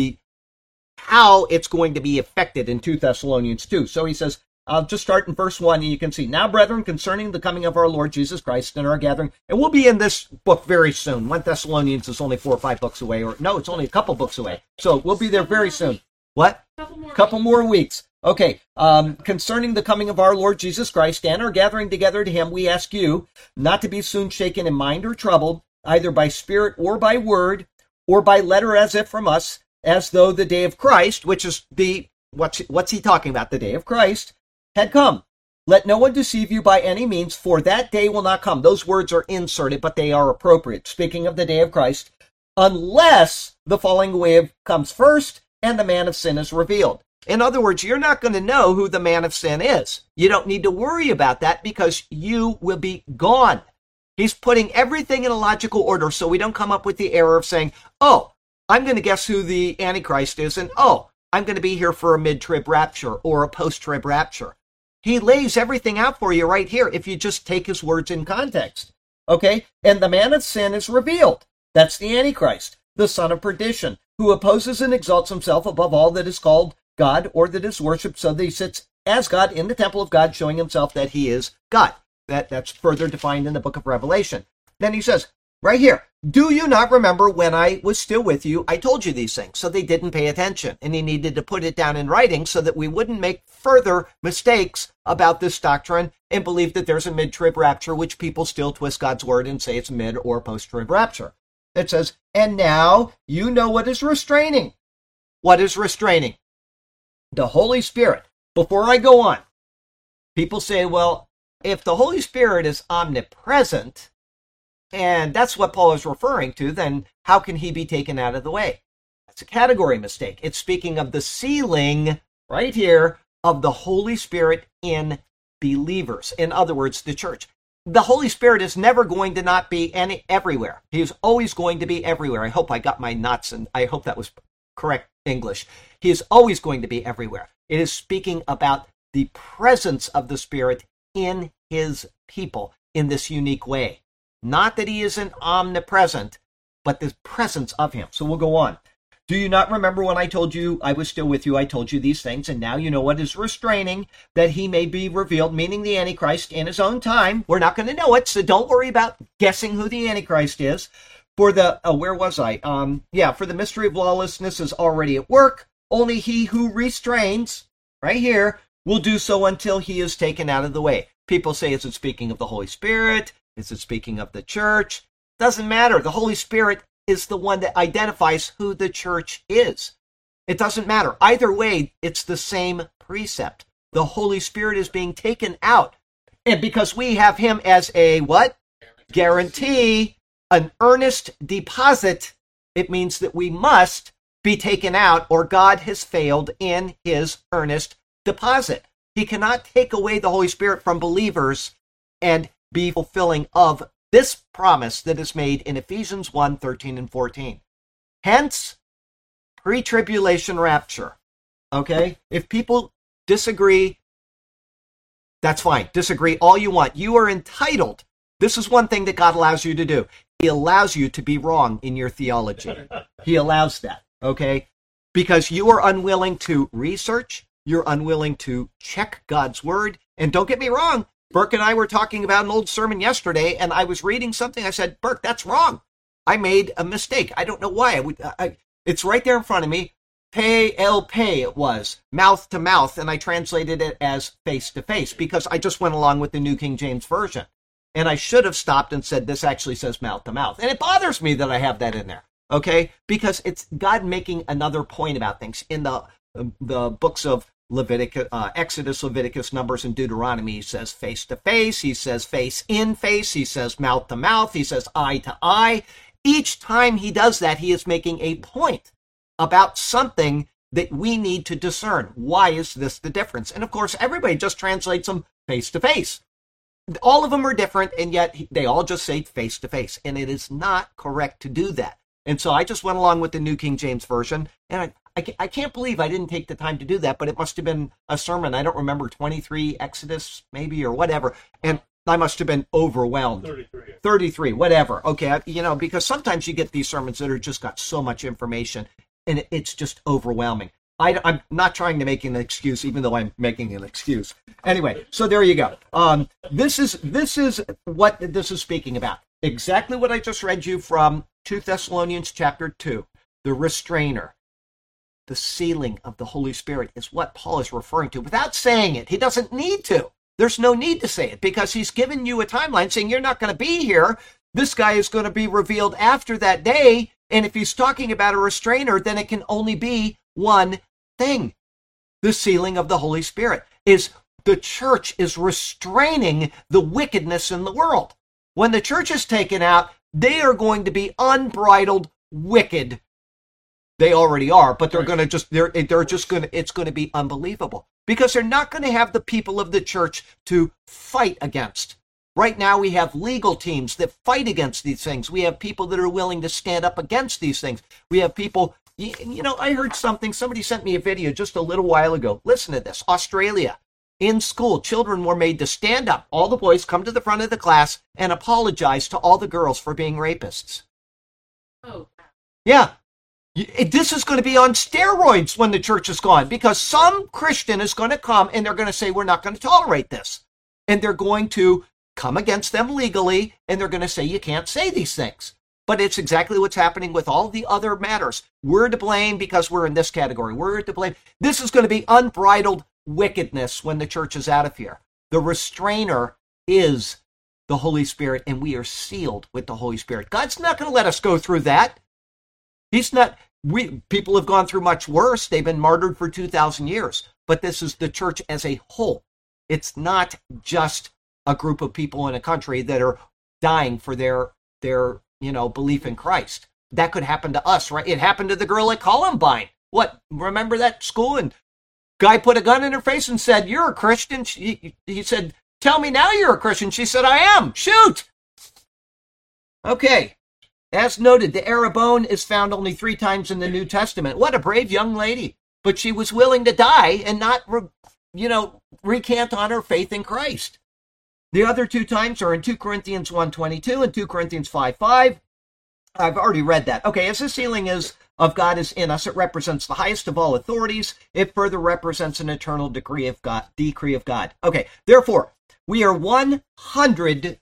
A: how it's going to be affected in 2 Thessalonians 2. So he says, I'll just start in verse 1, and you can see, now, brethren, concerning the coming of our Lord Jesus Christ and our gathering, and we'll be in this book very soon. 1 Thessalonians is only 4 or 5 books away, or no, it's only a couple books away. So we'll be there very soon. What? Couple more weeks. Okay, concerning the coming of our Lord Jesus Christ and our gathering together to him, we ask you not to be soon shaken in mind or troubled, either by spirit or by word, or by letter as if from us, as though the day of Christ, which is what's he talking about? The day of Christ had come. Let no one deceive you by any means, for that day will not come. Those words are inserted, but they are appropriate. Speaking of the day of Christ, unless the falling away comes first and the man of sin is revealed. In other words, you're not going to know who the man of sin is. You don't need to worry about that because you will be gone. He's putting everything in a logical order so we don't come up with the error of saying, oh, I'm going to guess who the Antichrist is, and oh, I'm going to be here for a mid-trib rapture or a post-trib rapture. He lays everything out for you right here if you just take his words in context. Okay? And the man of sin is revealed. That's the Antichrist, the son of perdition, who opposes and exalts himself above all that is called God or that is worshipped, so that he sits as God in the temple of God, showing himself that he is God. That's further defined in the book of Revelation. Then he says, right here, do you not remember when I was still with you, I told you these things? So they didn't pay attention, and he needed to put it down in writing so that we wouldn't make further mistakes about this doctrine and believe that there's a mid-trib rapture, which people still twist God's word and say it's mid or post-trib rapture. It says, and now you know what is restraining. What is restraining? The Holy Spirit. Before I go on, people say, well, if the Holy Spirit is omnipresent, and that's what Paul is referring to, then how can he be taken out of the way? That's a category mistake. It's speaking of the sealing, right here, of the Holy Spirit in believers. In other words, the church. The Holy Spirit is never going to not be everywhere. He is always going to be everywhere. I hope I got my knots, and I hope that was correct English. He is always going to be everywhere. It is speaking about the presence of the Spirit in his people in this unique way. Not that he isn't omnipresent, but the presence of him. So we'll go on. Do you not remember when I told you I was still with you? I told you these things, and now you know what is restraining, that he may be revealed, meaning the Antichrist, in his own time. We're not going to know it, so don't worry about guessing who the Antichrist is. For the, where was I? For the mystery of lawlessness is already at work. Only he who restrains, right here, will do so until he is taken out of the way. People say, is it speaking of the Holy Spirit? Is it speaking of the church? Doesn't matter. The Holy Spirit is the one that identifies who the church is. It doesn't matter. Either way, it's the same precept. The Holy Spirit is being taken out. And because we have him as a what? Guarantee, an earnest deposit, it means that we must be taken out, or God has failed in his earnest deposit. He cannot take away the Holy Spirit from believers and be fulfilling of this promise that is made in Ephesians 1:13 and 14. Hence, pre-tribulation rapture. Okay? If people disagree, that's fine. Disagree all you want. You are entitled. This is one thing that God allows you to do. He allows you to be wrong in your theology. He allows that. Okay? Because you are unwilling to research. You're unwilling to check God's word. And don't get me wrong, Burke and I were talking about an old sermon yesterday, and I was reading something. I said, Burke, that's wrong. I made a mistake. I don't know why. It's right there in front of me. Pay it was, mouth to mouth, and I translated it as face to face because I just went along with the New King James Version. And I should have stopped and said, this actually says mouth to mouth. And it bothers me that I have that in there, okay? Because it's God making another point about things. In the books of Leviticus, Exodus, Leviticus, Numbers, and Deuteronomy, he says face to face, he says face in face, he says mouth to mouth, he says eye to eye. Each time he does that, he is making a point about something that we need to discern. Why is this the difference? And of course, everybody just translates them face to face. All of them are different, and yet they all just say face to face. And it is not correct to do that. And so I just went along with the New King James Version, and I can't believe I didn't take the time to do that, but it must have been a sermon. I don't remember, 23 Exodus maybe or whatever. And I must have been overwhelmed. 33, whatever. Okay, because sometimes you get these sermons that are just got so much information and it's just overwhelming. I'm not trying to make an excuse, even though I'm making an excuse. Anyway, so there you go. This is what this is speaking about. Exactly what I just read you from 2 Thessalonians chapter 2, the restrainer. The sealing of the Holy Spirit is what Paul is referring to without saying it. He doesn't need to. There's no need to say it because he's given you a timeline saying you're not going to be here. This guy is going to be revealed after that day. And if he's talking about a restrainer, then it can only be one thing. The sealing of the Holy Spirit is the church is restraining the wickedness in the world. When the church is taken out, they are going to be unbridled wicked. They already are, but they're going to just, it's going to be unbelievable because they're not going to have the people of the church to fight against. Right now we have legal teams that fight against these things. We have people that are willing to stand up against these things. We have people, I heard somebody sent me a video just a little while ago. Listen to this. Australia. In school, children were made to stand up. All the boys come to the front of the class and apologize to all the girls for being rapists.
D: Oh.
A: Yeah. This is going to be on steroids when the church is gone because some Christian is going to come and they're going to say, we're not going to tolerate this. And they're going to come against them legally and they're going to say, you can't say these things. But it's exactly what's happening with all the other matters. We're to blame because we're in this category. We're to blame. This is going to be unbridled wickedness when the church is out of here. The restrainer is the Holy Spirit and we are sealed with the Holy Spirit. God's not going to let us go through that. He's not. People have gone through much worse. They've been martyred for 2,000 years. But this is the church as a whole. It's not just a group of people in a country that are dying for their belief in Christ. That could happen to us, right? It happened to the girl at Columbine. What? Remember that school? And guy put a gun in her face and said, "You're a Christian." He said, "Tell me now you're a Christian." She said, "I am." Shoot. Okay. As noted, the Arabone is found only 3 times in the New Testament. What a brave young lady. But she was willing to die and not, recant on her faith in Christ. The other 2 times are in 2 Corinthians 1:22 and 2 Corinthians 5:5. I've already read that. Okay, as the sealing is of God is in us. It represents the highest of all authorities. It further represents an eternal decree of God. Okay, therefore, we are 100%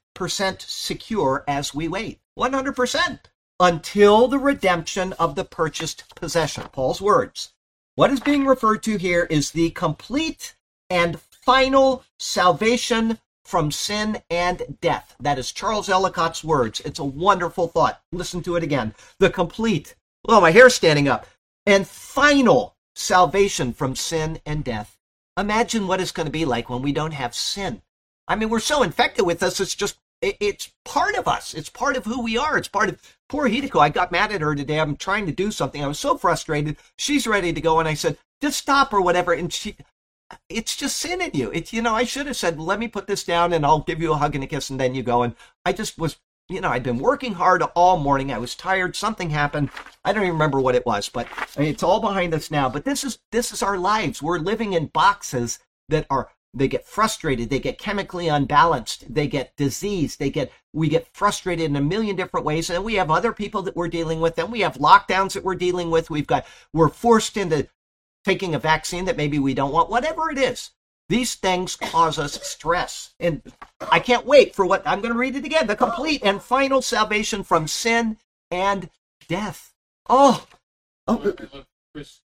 A: secure as we wait. 100%. Until the redemption of the purchased possession. Paul's words. What is being referred to here is the complete and final salvation from sin and death. That is Charles Ellicott's words. It's a wonderful thought. Listen to it again. The complete, oh, my hair's standing up, and final salvation from sin and death. Imagine what it's going to be like when we don't have sin. I mean, we're so infected with this, it's part of us. It's part of who we are. It's part of, poor Hideko, I got mad at her today. I'm trying to do something. I was so frustrated. She's ready to go, and I said, just stop or whatever, and it's just sin in you. I should have said, let me put this down and I'll give you a hug and a kiss and then you go. And I just was, I'd been working hard all morning. I was tired. Something happened. I don't even remember what it was, but it's all behind us now. But this is our lives. We're living in boxes they get frustrated. They get chemically unbalanced. They get diseased. We get frustrated in a million different ways. And we have other people that we're dealing with. And we have lockdowns that we're dealing with. We're forced into taking a vaccine that maybe we don't want, whatever it is. These things cause us stress. And I can't wait for what I'm going to read it again. The complete and final salvation from sin and death. Oh.
B: I love Chris.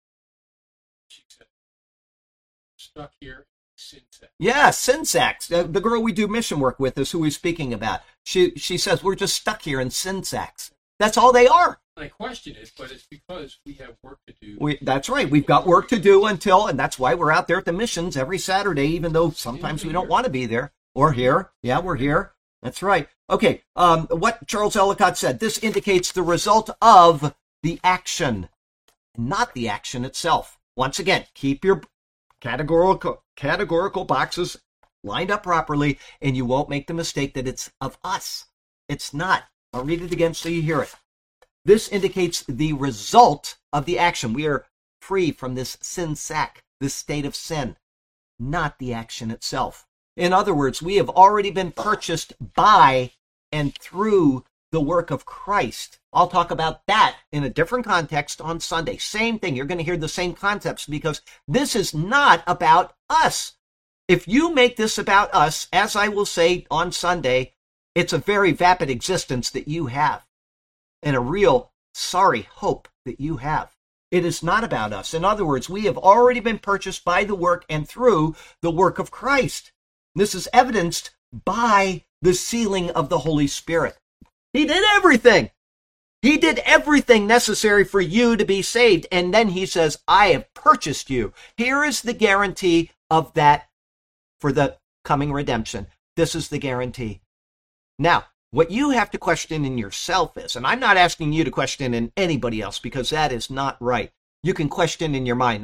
B: She said, stuck here. Sin sack.
A: Yeah, sin sacks. The girl we do mission work with is who we're speaking about. She says we're just stuck here in sin sacks. That's all they are.
B: I question it, but it's because we have work to do.
A: That's right. We've got work to do and that's why we're out there at the missions every Saturday, even though sometimes we don't want to be there. Or here. Yeah, we're here. That's right. Okay, what Charles Ellicott said, this indicates the result of the action, not the action itself. Once again, keep your categorical boxes lined up properly, and you won't make the mistake that it's of us. It's not. I'll read it again so you hear it. This indicates the result of the action. We are free from this sin sack, this state of sin, not the action itself. In other words, we have already been purchased by and through the work of Christ. I'll talk about that in a different context on Sunday. Same thing. You're going to hear the same concepts because this is not about us. If you make this about us, as I will say on Sunday, it's a very vapid existence that you have and a real sorry hope that you have. It is not about us. In other words, we have already been purchased by the work and through the work of Christ. This is evidenced by the sealing of the Holy Spirit. He did everything. He did everything necessary for you to be saved. And then he says, I have purchased you. Here is the guarantee of that for the coming redemption. This is the guarantee. Now, what you have to question in yourself is, and I'm not asking you to question in anybody else because that is not right. You can question in your mind.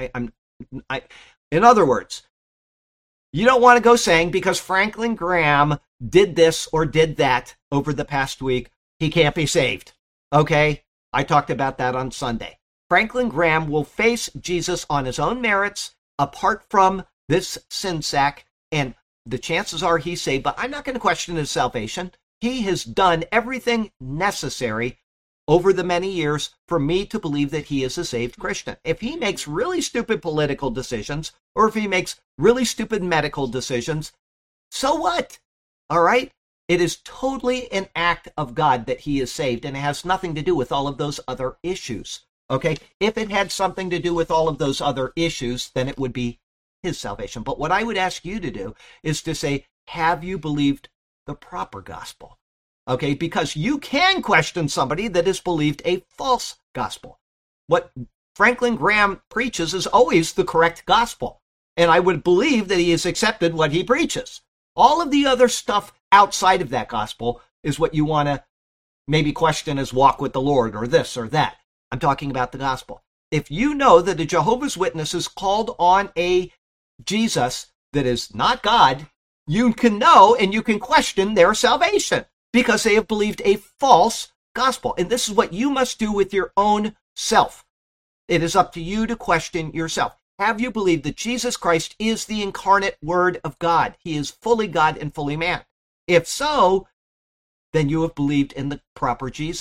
A: In other words, you don't want to go saying because Franklin Graham did this or did that over the past week, he can't be saved. Okay? I talked about that on Sunday. Franklin Graham will face Jesus on his own merits apart from this sin sack, and the chances are he's saved, but I'm not going to question his salvation. He has done everything necessary over the many years for me to believe that he is a saved Christian. If he makes really stupid political decisions, or if he makes really stupid medical decisions, so what? All right? It is totally an act of God that he is saved, and it has nothing to do with all of those other issues. Okay? If it had something to do with all of those other issues, then it would be his salvation. But what I would ask you to do is to say, have you believed the proper gospel? Okay? Because you can question somebody that has believed a false gospel. What Franklin Graham preaches is always the correct gospel. And I would believe that he has accepted what he preaches. All of the other stuff outside of that gospel is what you want to maybe question as walk with the Lord or this or that. I'm talking about the gospel. If you know that a Jehovah's Witness is called on a Jesus that is not God, you can know and you can question their salvation because they have believed a false gospel. And this is what you must do with your own self. It is up to you to question yourself. Have you believed that Jesus Christ is the incarnate Word of God? He is fully God and fully man. If so, then you have believed in the proper Jesus.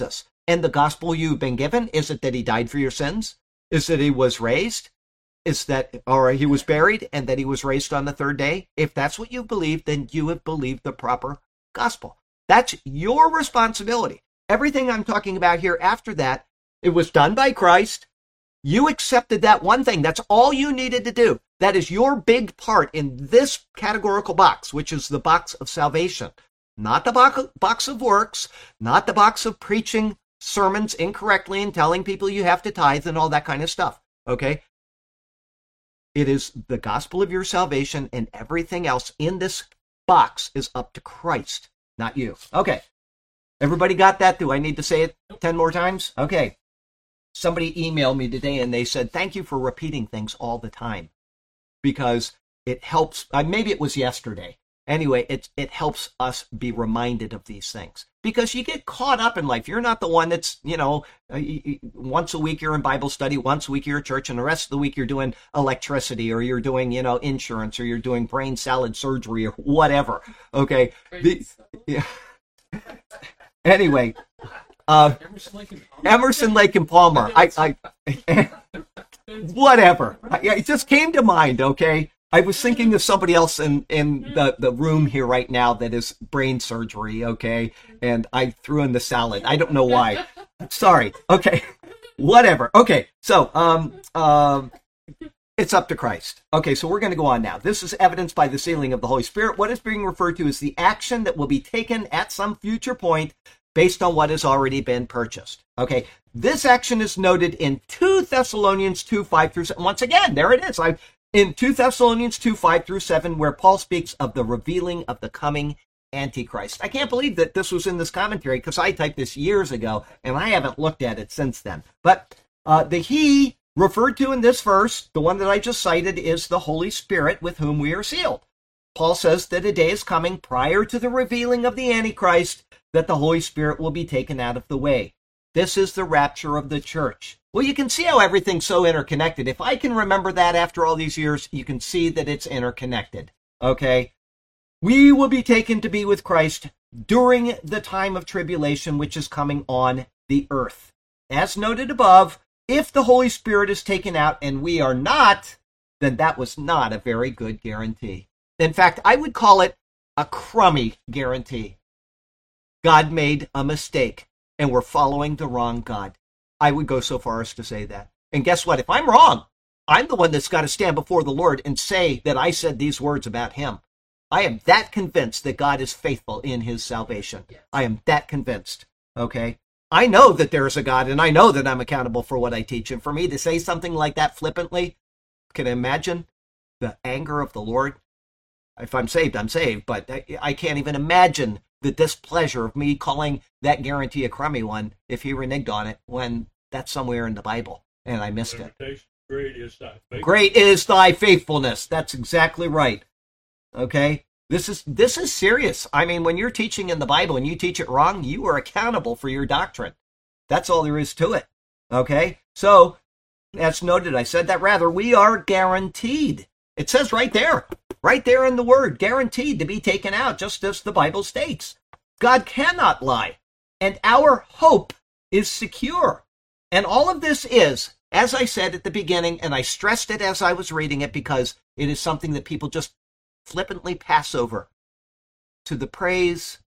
A: And the gospel you've been given, is it that he died for your sins? Is it he was raised? Is that, or he was buried and that he was raised on the third day? If that's what you believe, then you have believed the proper gospel. That's your responsibility. Everything I'm talking about here after that, it was done by Christ. You accepted that one thing. That's all you needed to do. That is your big part in this categorical box, which is the box of salvation. Not the box of works, not the box of preaching sermons incorrectly and telling people you have to tithe and all that kind of stuff. Okay? It is the gospel of your salvation, and everything else in this box is up to Christ, not you. Okay. Everybody got that? Do I need to say it 10 more times? Okay. Somebody emailed me today and they said, thank you for repeating things all the time because it helps. Maybe it was yesterday. Anyway, it helps us be reminded of these things because you get caught up in life. You're not the one that's, once a week you're in Bible study, once a week you're at church, and the rest of the week you're doing electricity or you're doing, insurance or you're doing brain salad surgery or whatever. Okay. Anyway, Emerson, Lake and Palmer. Whatever. It just came to mind. Okay. I was thinking of somebody else in the room here right now that is brain surgery, okay? And I threw in the salad. I don't know why. Sorry. Okay. Whatever. Okay. So, it's up to Christ. Okay, so we're going to go on now. This is evidenced by the sealing of the Holy Spirit. What is being referred to is the action that will be taken at some future point based on what has already been purchased. Okay, this action is noted in 2 Thessalonians 2, 5 through 7. Once again, there it is. In 2 Thessalonians 2, 5 through 7, where Paul speaks of the revealing of the coming Antichrist. I can't believe that this was in this commentary because I typed this years ago and I haven't looked at it since then. But the he referred to in this verse, the one that I just cited, is the Holy Spirit with whom we are sealed. Paul says that a day is coming prior to the revealing of the Antichrist that the Holy Spirit will be taken out of the way. This is the rapture of the church. Well, you can see how everything's so interconnected. If I can remember that after all these years, you can see that it's interconnected. Okay? We will be taken to be with Christ during the time of tribulation, which is coming on the earth. As noted above, if the Holy Spirit is taken out and we are not, then that was not a very good guarantee. In fact, I would call it a crummy guarantee. God made a mistake, and we're following the wrong God. I would go so far as to say that. And guess what? If I'm wrong, I'm the one that's got to stand before the Lord and say that I said these words about him. I am that convinced that God is faithful in his salvation. Yes. I am that convinced. Okay? I know that there is a God, and I know that I'm accountable for what I teach. And for me to say something like that flippantly, can I imagine the anger of the Lord? If I'm saved, I'm saved. But I can't even imagine the displeasure of me calling that guarantee a crummy one if he reneged on it when that's somewhere in the Bible and I missed it.
C: Great is thy faithfulness.
A: Great is thy faithfulness. That's exactly right. Okay? This is serious. I mean, when you're teaching in the Bible and you teach it wrong, you are accountable for your doctrine. That's all there is to it. Okay? So, as noted, I said that rather, we are guaranteed. It says right there in the word, guaranteed to be taken out, just as the Bible states. God cannot lie, and our hope is secure. And all of this is, as I said at the beginning, and I stressed it as I was reading it because it is something that people just flippantly pass over, to the praise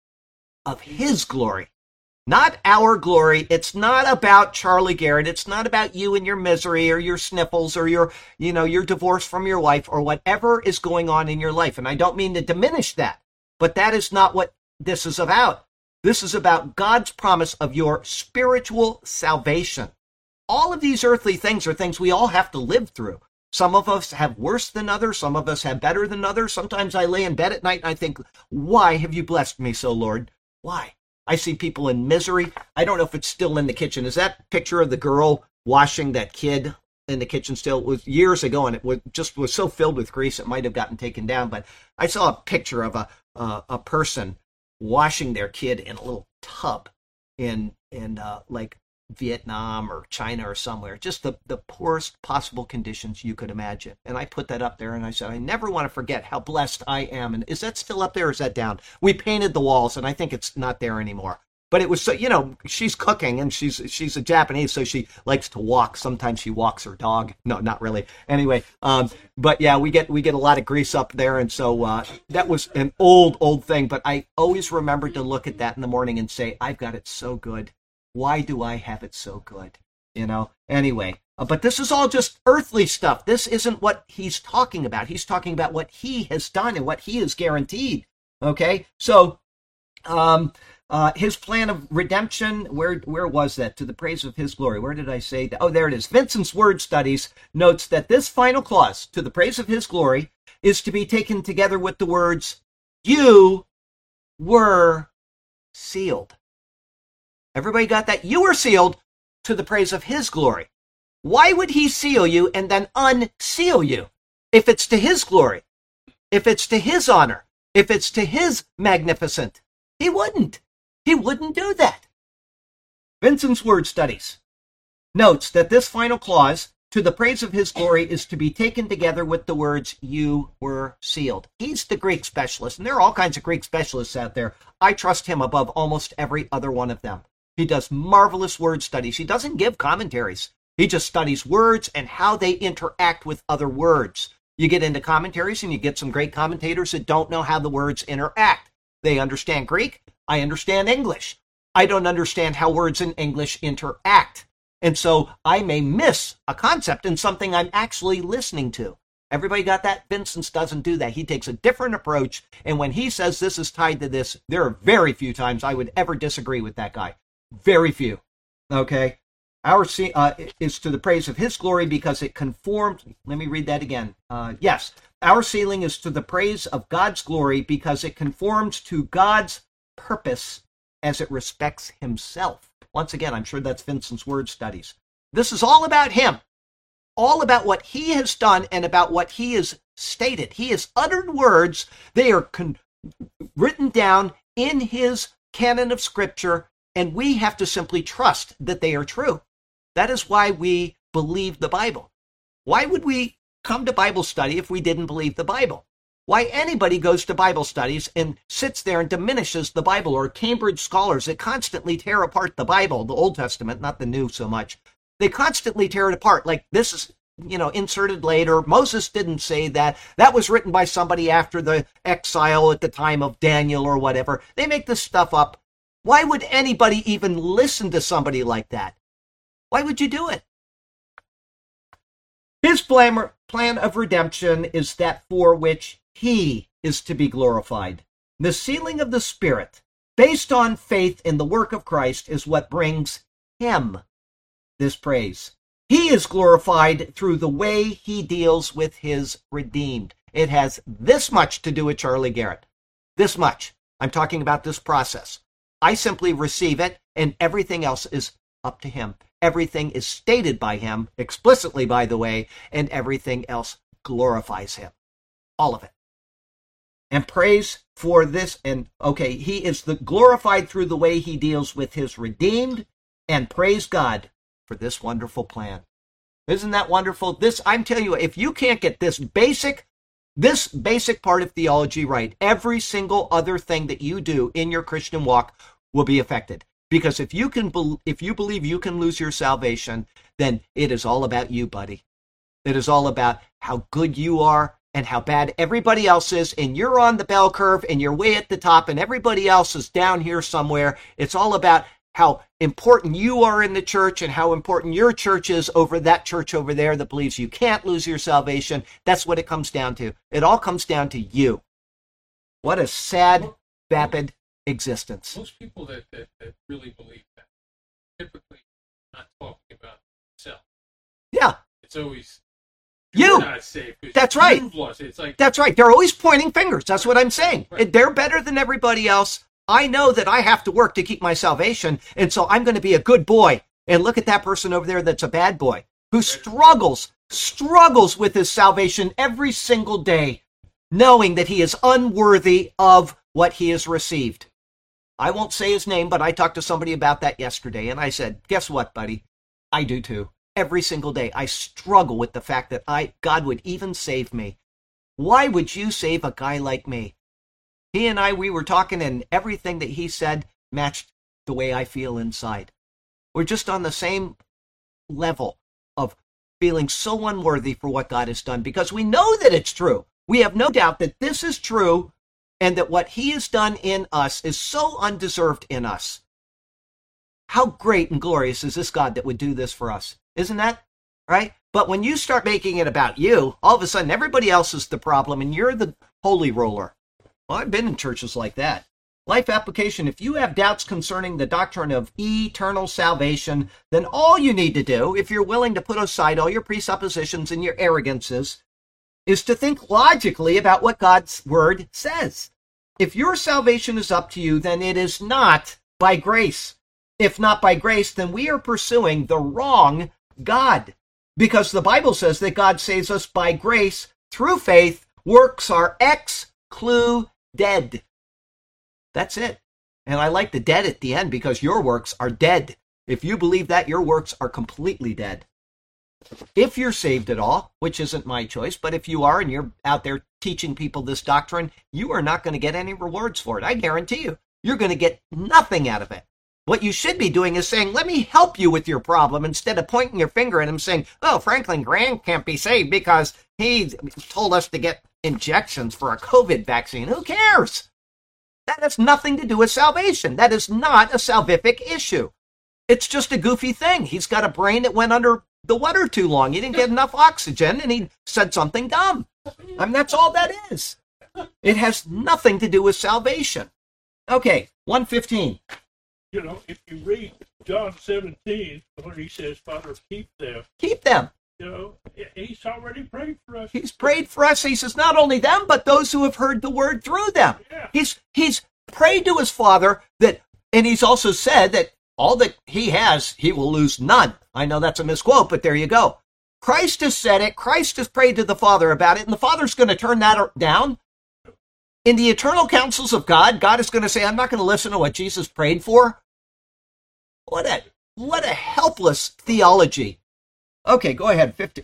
A: of his glory. Not our glory. It's not about Charlie Garrett. It's not about you and your misery or your sniffles or your divorce from your wife or whatever is going on in your life. And I don't mean to diminish that, but that is not what this is about. This is about God's promise of your spiritual salvation. All of these earthly things are things we all have to live through. Some of us have worse than others. Some of us have better than others. Sometimes I lay in bed at night and I think, why have you blessed me so, Lord? Why? I see people in misery. I don't know if it's still in the kitchen. Is that picture of the girl washing that kid in the kitchen still? It was years ago, and it was so filled with grease it might have gotten taken down. But I saw a picture of a person washing their kid in a little tub in like Vietnam or China or somewhere. Just the poorest possible conditions you could imagine. And I put that up there and I said, I never want to forget how blessed I am. And is that still up there or is that down? We painted the walls and I think it's not there anymore. But it was so, she's cooking and she's a Japanese, so she likes to walk. Sometimes she walks her dog. No, not really. Anyway, but yeah, we get a lot of grease up there, and so that was an old thing. But I always remembered to look at that in the morning and say, I've got it so good. Why do I have it so good? Anyway, but this is all just earthly stuff. This isn't what he's talking about. He's talking about what he has done and what he has guaranteed. Okay, so his plan of redemption, where was that? To the praise of his glory. Where did I say that? Oh, there it is. Vincent's Word Studies notes that this final clause, to the praise of his glory, is to be taken together with the words, you were sealed. Everybody got that? You were sealed to the praise of his glory. Why would he seal you and then unseal you? If it's to his glory, if it's to his honor, if it's to his magnificent, he wouldn't. He wouldn't do that. Vincent's Word Studies notes that this final clause, to the praise of his glory, is to be taken together with the words, you were sealed. He's the Greek specialist, and there are all kinds of Greek specialists out there. I trust him above almost every other one of them. He does marvelous word studies. He doesn't give commentaries. He just studies words and how they interact with other words. You get into commentaries and you get some great commentators that don't know how the words interact. They understand Greek. I understand English. I don't understand how words in English interact. And so I may miss a concept in something I'm actually listening to. Everybody got that? Vincent doesn't do that. He takes a different approach. And when he says this is tied to this, there are very few times I would ever disagree with that guy. Very few. Okay? Our is to the praise of his glory because it conforms. Let me read that again. Yes. Our sealing is to the praise of God's glory because it conforms to God's purpose as it respects himself. Once again, I'm sure that's Vincent's Word Studies. This is all about him. All about what he has done and about what he has stated. He has uttered words. They are written down in his canon of Scripture, and we have to simply trust that they are true. That is why we believe the Bible. Why would we come to Bible study if we didn't believe the Bible? Why anybody goes to Bible studies and sits there and diminishes the Bible, or Cambridge scholars that constantly tear apart the Bible, the Old Testament, not the New so much. They constantly tear it apart. Like this is, inserted later. Moses didn't say that. That was written by somebody after the exile at the time of Daniel or whatever. They make this stuff up. Why would anybody even listen to somebody like that? Why would you do it? His plan of redemption is that for which he is to be glorified. The sealing of the Spirit, based on faith in the work of Christ, is what brings him this praise. He is glorified through the way he deals with his redeemed. It has this much to do with Charlie Garrett. This much. I'm talking about this process. I simply receive it, and everything else is up to him. Everything is stated by him, explicitly, by the way, and everything else glorifies him. All of it. And praise for this, and okay, he is glorified through the way he deals with his redeemed, and praise God for this wonderful plan. Isn't that wonderful? I'm telling you, if you can't get this basic part of theology right, every single other thing that you do in your Christian walk will be affected. Because if you believe you can lose your salvation, then it is all about you, buddy. It is all about how good you are and how bad everybody else is, and you're on the bell curve and you're way at the top and everybody else is down here somewhere. It's all about how important you are in the church and how important your church is over that church over there that believes you can't lose your salvation. That's what it comes down to. It all comes down to you. What a sad, vapid existence.
B: Most people that really believe that typically not talking about themselves.
A: Yeah.
B: It's always
A: you.
B: Not safe.
A: That's right.
B: It's like,
A: that's right. They're always pointing fingers. That's what I'm saying.
B: Right.
A: They're better than everybody else. I know that I have to work to keep my salvation, and so I'm going to be a good boy. And look at that person over there that's a bad boy, who struggles with his salvation every single day, knowing that he is unworthy of what he has received. I won't say his name, but I talked to somebody about that yesterday, and I said, guess what, buddy? I do too. Every single day, I struggle with the fact that God would even save me. Why would you save a guy like me? He and we were talking, and everything that he said matched the way I feel inside. We're just on the same level of feeling so unworthy for what God has done, because we know that it's true. We have no doubt that this is true, and that what he has done in us is so undeserved in us. How great and glorious is this God that would do this for us? Isn't that right? But when you start making it about you, all of a sudden everybody else is the problem and you're the holy roller. Well, I've been in churches like that. Life application: if you have doubts concerning the doctrine of eternal salvation, then all you need to do, if you're willing to put aside all your presuppositions and your arrogances, is to think logically about what God's word says. If your salvation is up to you, then it is not by grace. If not by grace, then we are pursuing the wrong God. Because the Bible says that God saves us by grace through faith. Works are excluded. That's it. And I like the dead at the end, because your works are dead. If you believe that, your works are completely dead. If you're saved at all, which isn't my choice, but if you are and you're out there teaching people this doctrine, you are not going to get any rewards for it. I guarantee you. You're going to get nothing out of it. What you should be doing is saying, let me help you with your problem, instead of pointing your finger at him saying, oh, Franklin Graham can't be saved because he told us to get injections for a COVID vaccine. Who cares? That has nothing to do with salvation. That is not a salvific issue. It's just a goofy thing. He's got a brain that went under the water too long. He didn't get enough oxygen, and he said something dumb. I mean, that's all that is. It has nothing to do with salvation. Okay, 115.
C: You know, if you read John 17, where he says, Father, keep them.
A: Keep them.
C: You know, he's already prayed for us.
A: He's prayed for us. He says, not only them, but those who have heard the word through them.
C: Yeah.
A: He's prayed to his Father that, and he's also said that all that he has, he will lose none. I know that's a misquote, but there you go. Christ has said it. Christ has prayed to the Father about it, and the Father's going to turn that down. In the eternal counsels of God, God is going to say, I'm not going to listen to what Jesus prayed for. What a helpless theology. Okay, go ahead. 15.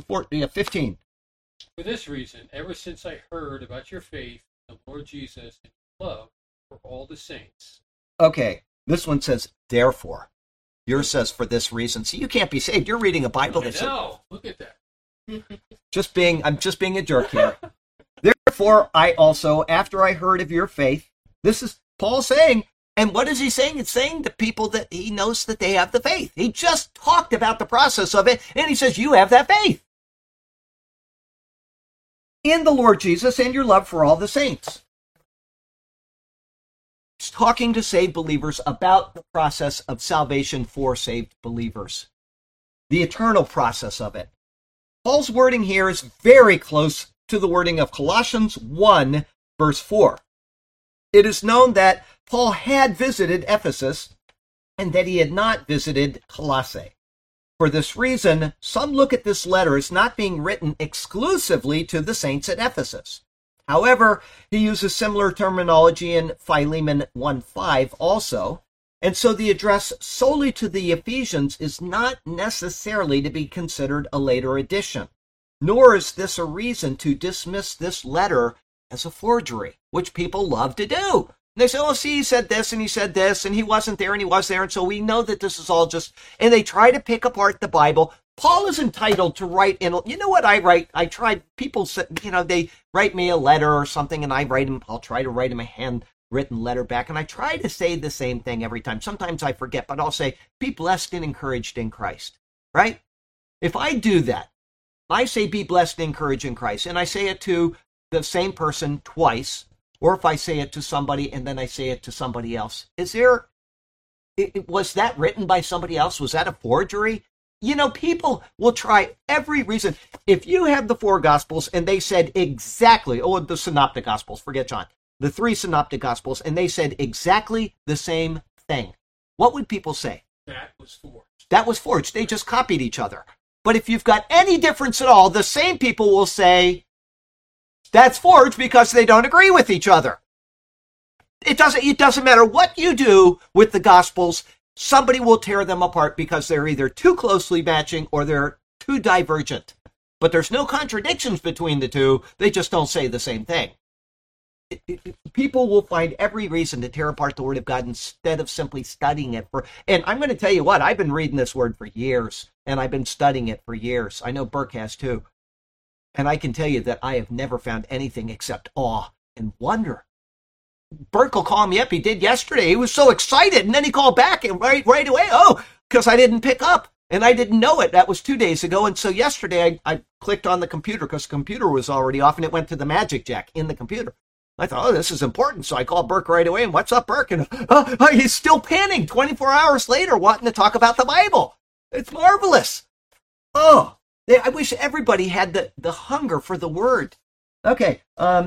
B: For this reason, ever since I heard about your faith in the Lord Jesus and your love for all the saints.
A: Okay, this one says, therefore. Yours says, for this reason. See, you can't be saved. You're reading a Bible that says...
B: No, look at that.
A: I'm just being a jerk here. Therefore, I also, after I heard of your faith, this is Paul saying, and what is he saying? It's saying to people that he knows that they have the faith. He just talked about the process of it, and he says, you have that faith in the Lord Jesus and your love for all the saints. He's talking to saved believers about the process of salvation for saved believers, the eternal process of it. Paul's wording here is very close to the wording of Colossians 1, verse 4. It is known that Paul had visited Ephesus and that he had not visited Colossae. For this reason, some look at this letter as not being written exclusively to the saints at Ephesus. However, he uses similar terminology in Philemon 1:5 also, and so the address solely to the Ephesians is not necessarily to be considered a later addition, nor is this a reason to dismiss this letter as a forgery, which people love to do. They say, oh, see, he said this, and he wasn't there, and he was there, and so we know that this is all just... And they try to pick apart the Bible. Paul is entitled to write in... You know what I write? I try... People say, they write me a letter or something, and I'll try to write him a handwritten letter back, and I try to say the same thing every time. Sometimes I forget, but I'll say, be blessed and encouraged in Christ, right? If I do that, I say, be blessed and encouraged in Christ, and I say it to the same person twice, or if I say it to somebody and then I say it to somebody else, was that written by somebody else? Was that a forgery? People will try every reason. If you have the four Gospels and they said exactly, the Synoptic Gospels, forget John, the three Synoptic Gospels, and they said exactly the same thing, what would people say?
B: That was forged.
A: That was forged. They just copied each other. But if you've got any difference at all, the same people will say, that's forged because they don't agree with each other. It doesn't matter what you do with the Gospels, somebody will tear them apart because they're either too closely matching or they're too divergent. But there's no contradictions between the two. They just don't say the same thing. people will find every reason to tear apart the Word of God instead of simply studying it and I'm going to tell you what, I've been reading this Word for years, and I've been studying it for years. I know Burke has too. And I can tell you that I have never found anything except awe and wonder. Burke will call me up. He did yesterday. He was so excited, and then he called back and right away. Oh, because I didn't pick up, and I didn't know it. That was 2 days ago, and so yesterday I clicked on the computer because the computer was already off, and it went to the Magic Jack in the computer. I thought, oh, this is important, so I called Burke right away. And what's up, Burke? And he's still panning 24 hours later, wanting to talk about the Bible. It's marvelous. Oh, I wish everybody had the hunger for the Word. Okay.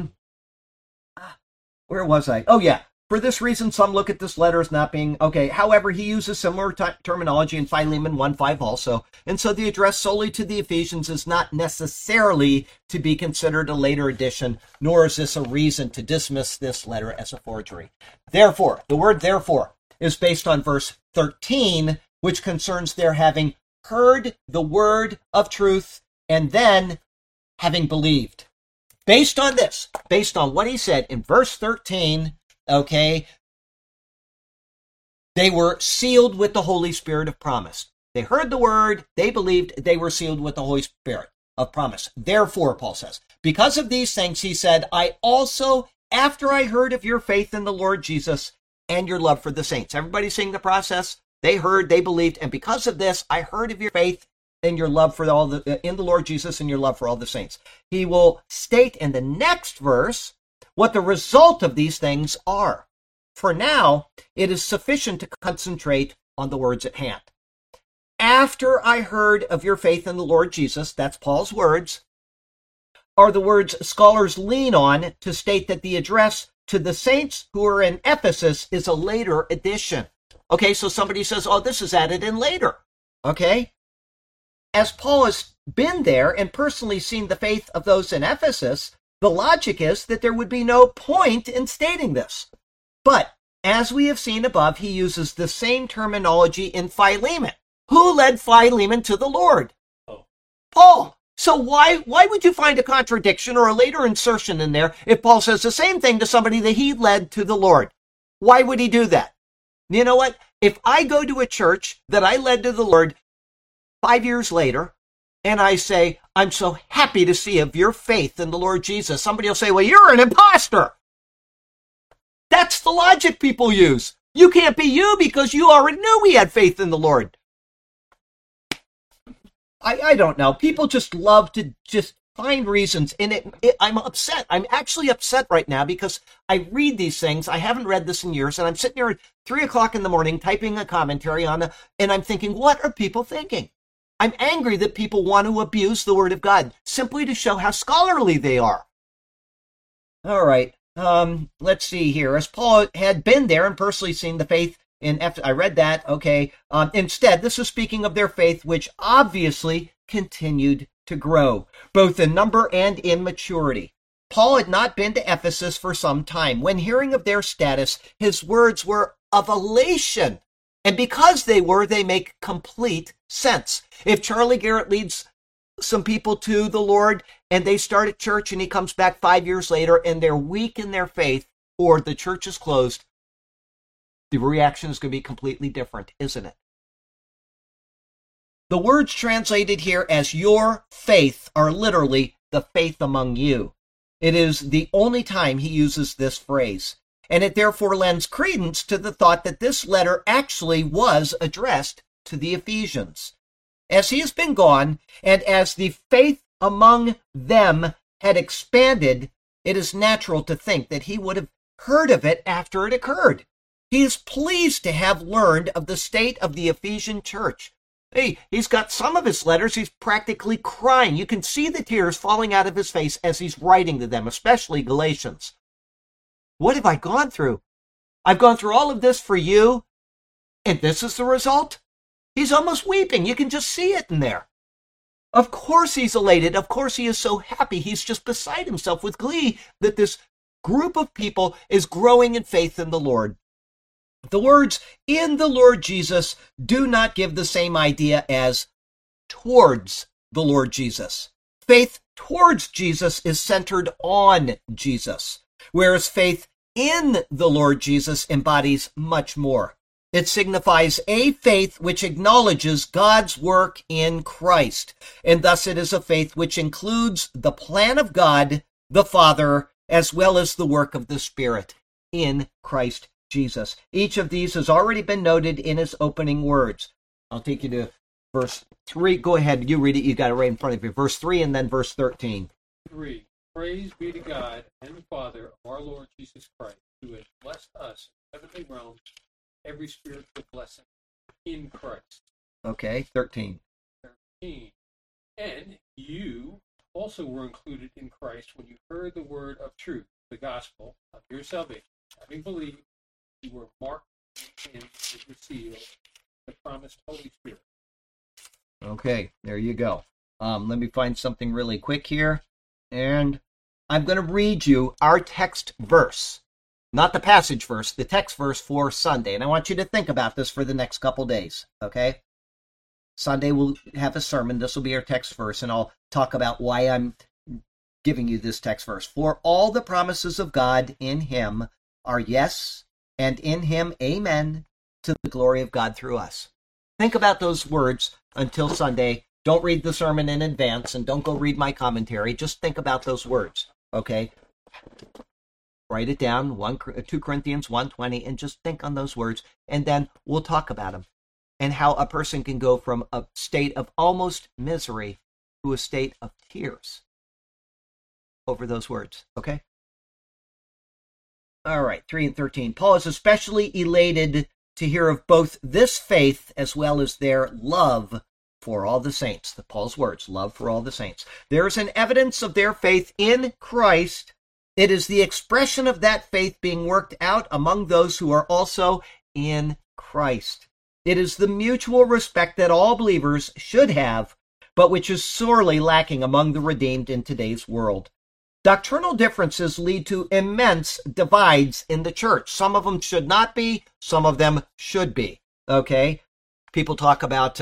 A: Where was I? Oh, yeah. For this reason, some look at this letter as not being okay. However, he uses similar terminology in Philemon 1:5 also. And so the address solely to the Ephesians is not necessarily to be considered a later addition, nor is this a reason to dismiss this letter as a forgery. Therefore, the word therefore is based on verse 13, which concerns their having heard the word of truth and then having believed. Based on this, based on what he said in verse 13, okay, they were sealed with the Holy Spirit of promise. They heard the word, they believed, they were sealed with the Holy Spirit of promise. Therefore, Paul says, because of these things, he said, I also, after I heard of your faith in the Lord Jesus and your love for the saints. Everybody seeing the process? They heard, they believed, and because of this, I heard of your faith and your love for in the Lord Jesus and your love for all the saints. He will state in the next verse what the result of these things are. For now, it is sufficient to concentrate on the words at hand. After I heard of your faith in the Lord Jesus, that's Paul's words, are the words scholars lean on to state that the address to the saints who are in Ephesus is a later addition. Okay, so somebody says, oh, this is added in later. Okay? As Paul has been there and personally seen the faith of those in Ephesus, the logic is that there would be no point in stating this. But, as we have seen above, he uses the same terminology in Philemon. Who led Philemon to the Lord? Paul. So why would you find a contradiction or a later insertion in there if Paul says the same thing to somebody that he led to the Lord? Why would he do that? You know what? If I go to a church that I led to the Lord 5 years later, and I say, I'm so happy to see of your faith in the Lord Jesus, somebody will say, well, you're an imposter. That's the logic people use. You can't be you because you already knew we had faith in the Lord. I don't know. People just love to just find reasons. And I'm upset. I'm actually upset right now because I read these things. I haven't read this in years. And I'm sitting here at 3 o'clock in the morning typing a commentary and I'm thinking, what are people thinking? I'm angry that people want to abuse the Word of God simply to show how scholarly they are. All right. Let's see here. As Paul had been there and personally seen the faith I read that. Okay. Instead, this is speaking of their faith, which obviously continued to grow, both in number and in maturity. Paul had not been to Ephesus for some time. When hearing of their status, his words were of elation. And because they make complete sense. If Charlie Garrett leads some people to the Lord and they start at church and he comes back 5 years later and they're weak in their faith or the church is closed, the reaction is going to be completely different, isn't it? The words translated here as your faith are literally the faith among you. It is the only time he uses this phrase. And it therefore lends credence to the thought that this letter actually was addressed to the Ephesians. As he has been gone, and as the faith among them had expanded, it is natural to think that he would have heard of it after it occurred. He is pleased to have learned of the state of the Ephesian church. Hey, he's got some of his letters, he's practically crying. You can see the tears falling out of his face as he's writing to them, especially Galatians. What have I gone through? I've gone through all of this for you, and this is the result? He's almost weeping. You can just see it in there. Of course he's elated. Of course he is so happy. He's just beside himself with glee that this group of people is growing in faith in the Lord. The words in the Lord Jesus do not give the same idea as towards the Lord Jesus. Faith towards Jesus is centered on Jesus. whereas faith in the Lord Jesus embodies much more. It signifies a faith which acknowledges God's work in Christ, and thus it is a faith which includes the plan of God, the Father, as well as the work of the Spirit in Christ Jesus. Each of these has already been noted in his opening words. I'll take you to verse 3. Go ahead, you read it. You got it right in front of you. Verse 3 and then verse 13.
B: 3. Praise be to God and the Father of our Lord Jesus Christ, who has blessed us in heavenly realms, every spiritual blessing in Christ.
A: Okay, 13.
B: 13. And you also were included in Christ when you heard the word of truth, the gospel of your salvation. Having believed, you were marked in with the seal, the promised Holy Spirit.
A: Okay, there you go. Let me find something really quick here. And I'm going to read you our text verse. Not the passage verse, the text verse for Sunday. And I want you to think about this for the next couple days, okay? Sunday we'll have a sermon. This will be our text verse, and I'll talk about why I'm giving you this text verse. For all the promises of God in him are yes, and in him amen, to the glory of God through us. Think about those words until Sunday. Don't read the sermon in advance, and don't go read my commentary. Just think about those words, okay? Write it down, 2 Corinthians 1:20, and just think on those words, and then we'll talk about them and how a person can go from a state of almost misery to a state of tears over those words, okay? All right, 3 and 13. Paul is especially elated to hear of both this faith as well as their love for all the saints. Paul's words, love for all the saints. There is an evidence of their faith in Christ. It is the expression of that faith being worked out among those who are also in Christ. It is the mutual respect that all believers should have, but which is sorely lacking among the redeemed in today's world. Doctrinal differences lead to immense divides in the church. Some of them should not be, some of them should be, okay? People talk about,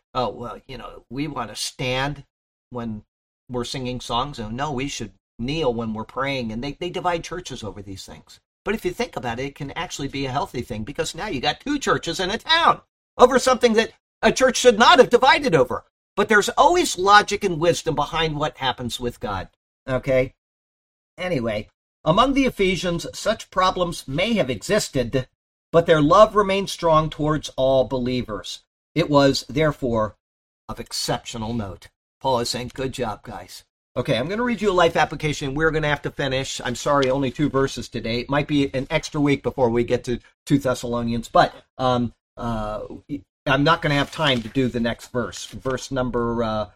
A: we want to stand when we're singing songs, and no, we should kneel when we're praying, and they divide churches over these things. But if you think about it, it can actually be a healthy thing, because now you got 2 churches in a town over something that a church should not have divided over. But there's always logic and wisdom behind what happens with God, okay? Anyway, among the Ephesians, such problems may have existed, but their love remained strong towards all believers. It was, therefore, of exceptional note. Paul is saying, good job, guys. Okay, I'm going to read you a life application. We're going to have to finish. I'm sorry, only 2 verses today. It might be an extra week before we get to 2 Thessalonians, but I'm not going to have time to do the next verse. Verse number,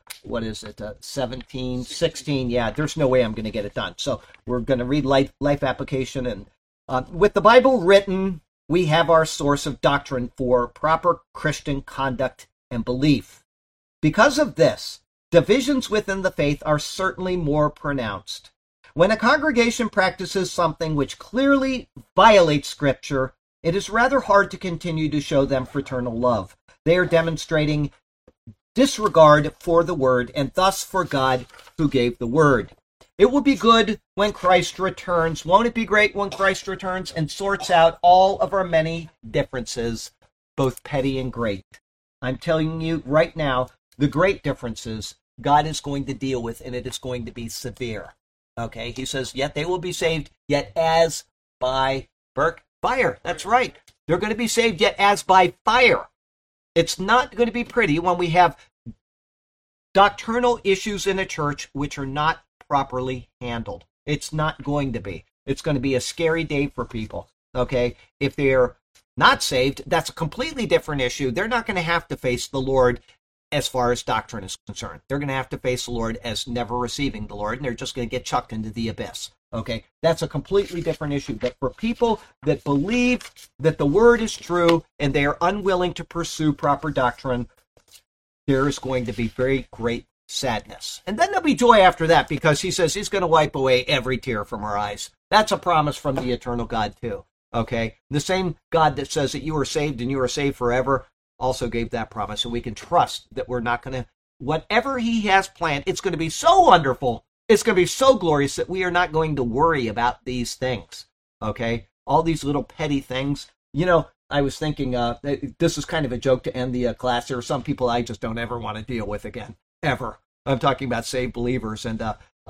A: 17, 16. Yeah, there's no way I'm going to get it done. So we're going to read life application. And with the Bible written, we have our source of doctrine for proper Christian conduct and belief. Because of this, divisions within the faith are certainly more pronounced. When a congregation practices something which clearly violates Scripture, it is rather hard to continue to show them fraternal love. They are demonstrating disregard for the Word and thus for God who gave the Word. It will be good when Christ returns. Won't it be great when Christ returns and sorts out all of our many differences, both petty and great? I'm telling you right now, the great differences God is going to deal with, and it is going to be severe. Okay, he says, yet they will be saved, yet as by fire. That's right. They're going to be saved, yet as by fire. It's not going to be pretty when we have doctrinal issues in a church which are not properly handled. It's not going to be. It's going to be a scary day for people. Okay, if they're not saved, that's a completely different issue. They're not going to have to face the Lord as far as doctrine is concerned. They're going to have to face the Lord as never receiving the Lord, and they're just going to get chucked into the abyss. Okay, that's a completely different issue. But for people that believe that the Word is true and they are unwilling to pursue proper doctrine, there is going to be very great sadness. And then there'll be joy after that, because he says he's going to wipe away every tear from our eyes. That's a promise from the eternal God too. Okay, the same God that says that you are saved and you are saved forever also gave that promise, and we can trust that we're not going to, whatever he has planned, it's going to be so wonderful, It's going to be so glorious that we are not going to worry about these things, okay? All these little petty things. You know, I was thinking, this is kind of a joke to end the class. There are some people I just don't ever want to deal with again, ever. I'm talking about saved believers, and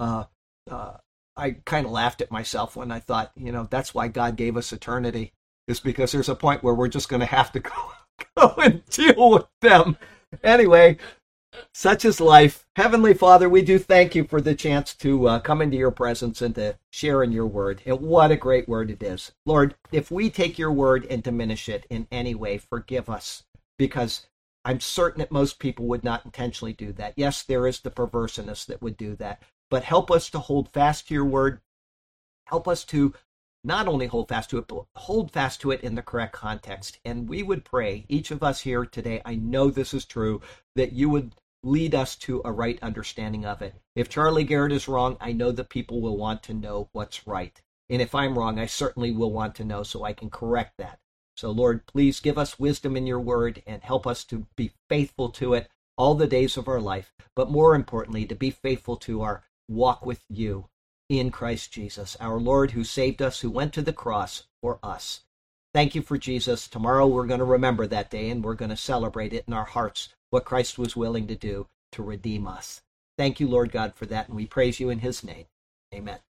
A: I kind of laughed at myself when I thought, you know, that's why God gave us eternity, is because there's a point where we're just going to have to go and deal with them. Anyway, such is life. Heavenly Father, we do thank you for the chance to come into your presence and to share in your word. And what a great word it is. Lord, if we take your word and diminish it in any way, forgive us, because I'm certain that most people would not intentionally do that. Yes, there is the perverse in us that would do that. But help us to hold fast to your word. Help us to not only hold fast to it, but hold fast to it in the correct context. And we would pray, each of us here today, I know this is true, that you would lead us to a right understanding of it. If Charlie Garrett is wrong, I know that people will want to know what's right. And if I'm wrong, I certainly will want to know so I can correct that. So Lord, please give us wisdom in your word and help us to be faithful to it all the days of our life. But more importantly, to be faithful to our walk with you in Christ Jesus, our Lord, who saved us, who went to the cross for us. Thank you for Jesus. Tomorrow we're going to remember that day, and we're going to celebrate it in our hearts, what Christ was willing to do to redeem us. Thank you, Lord God, for that, and we praise you in his name. Amen.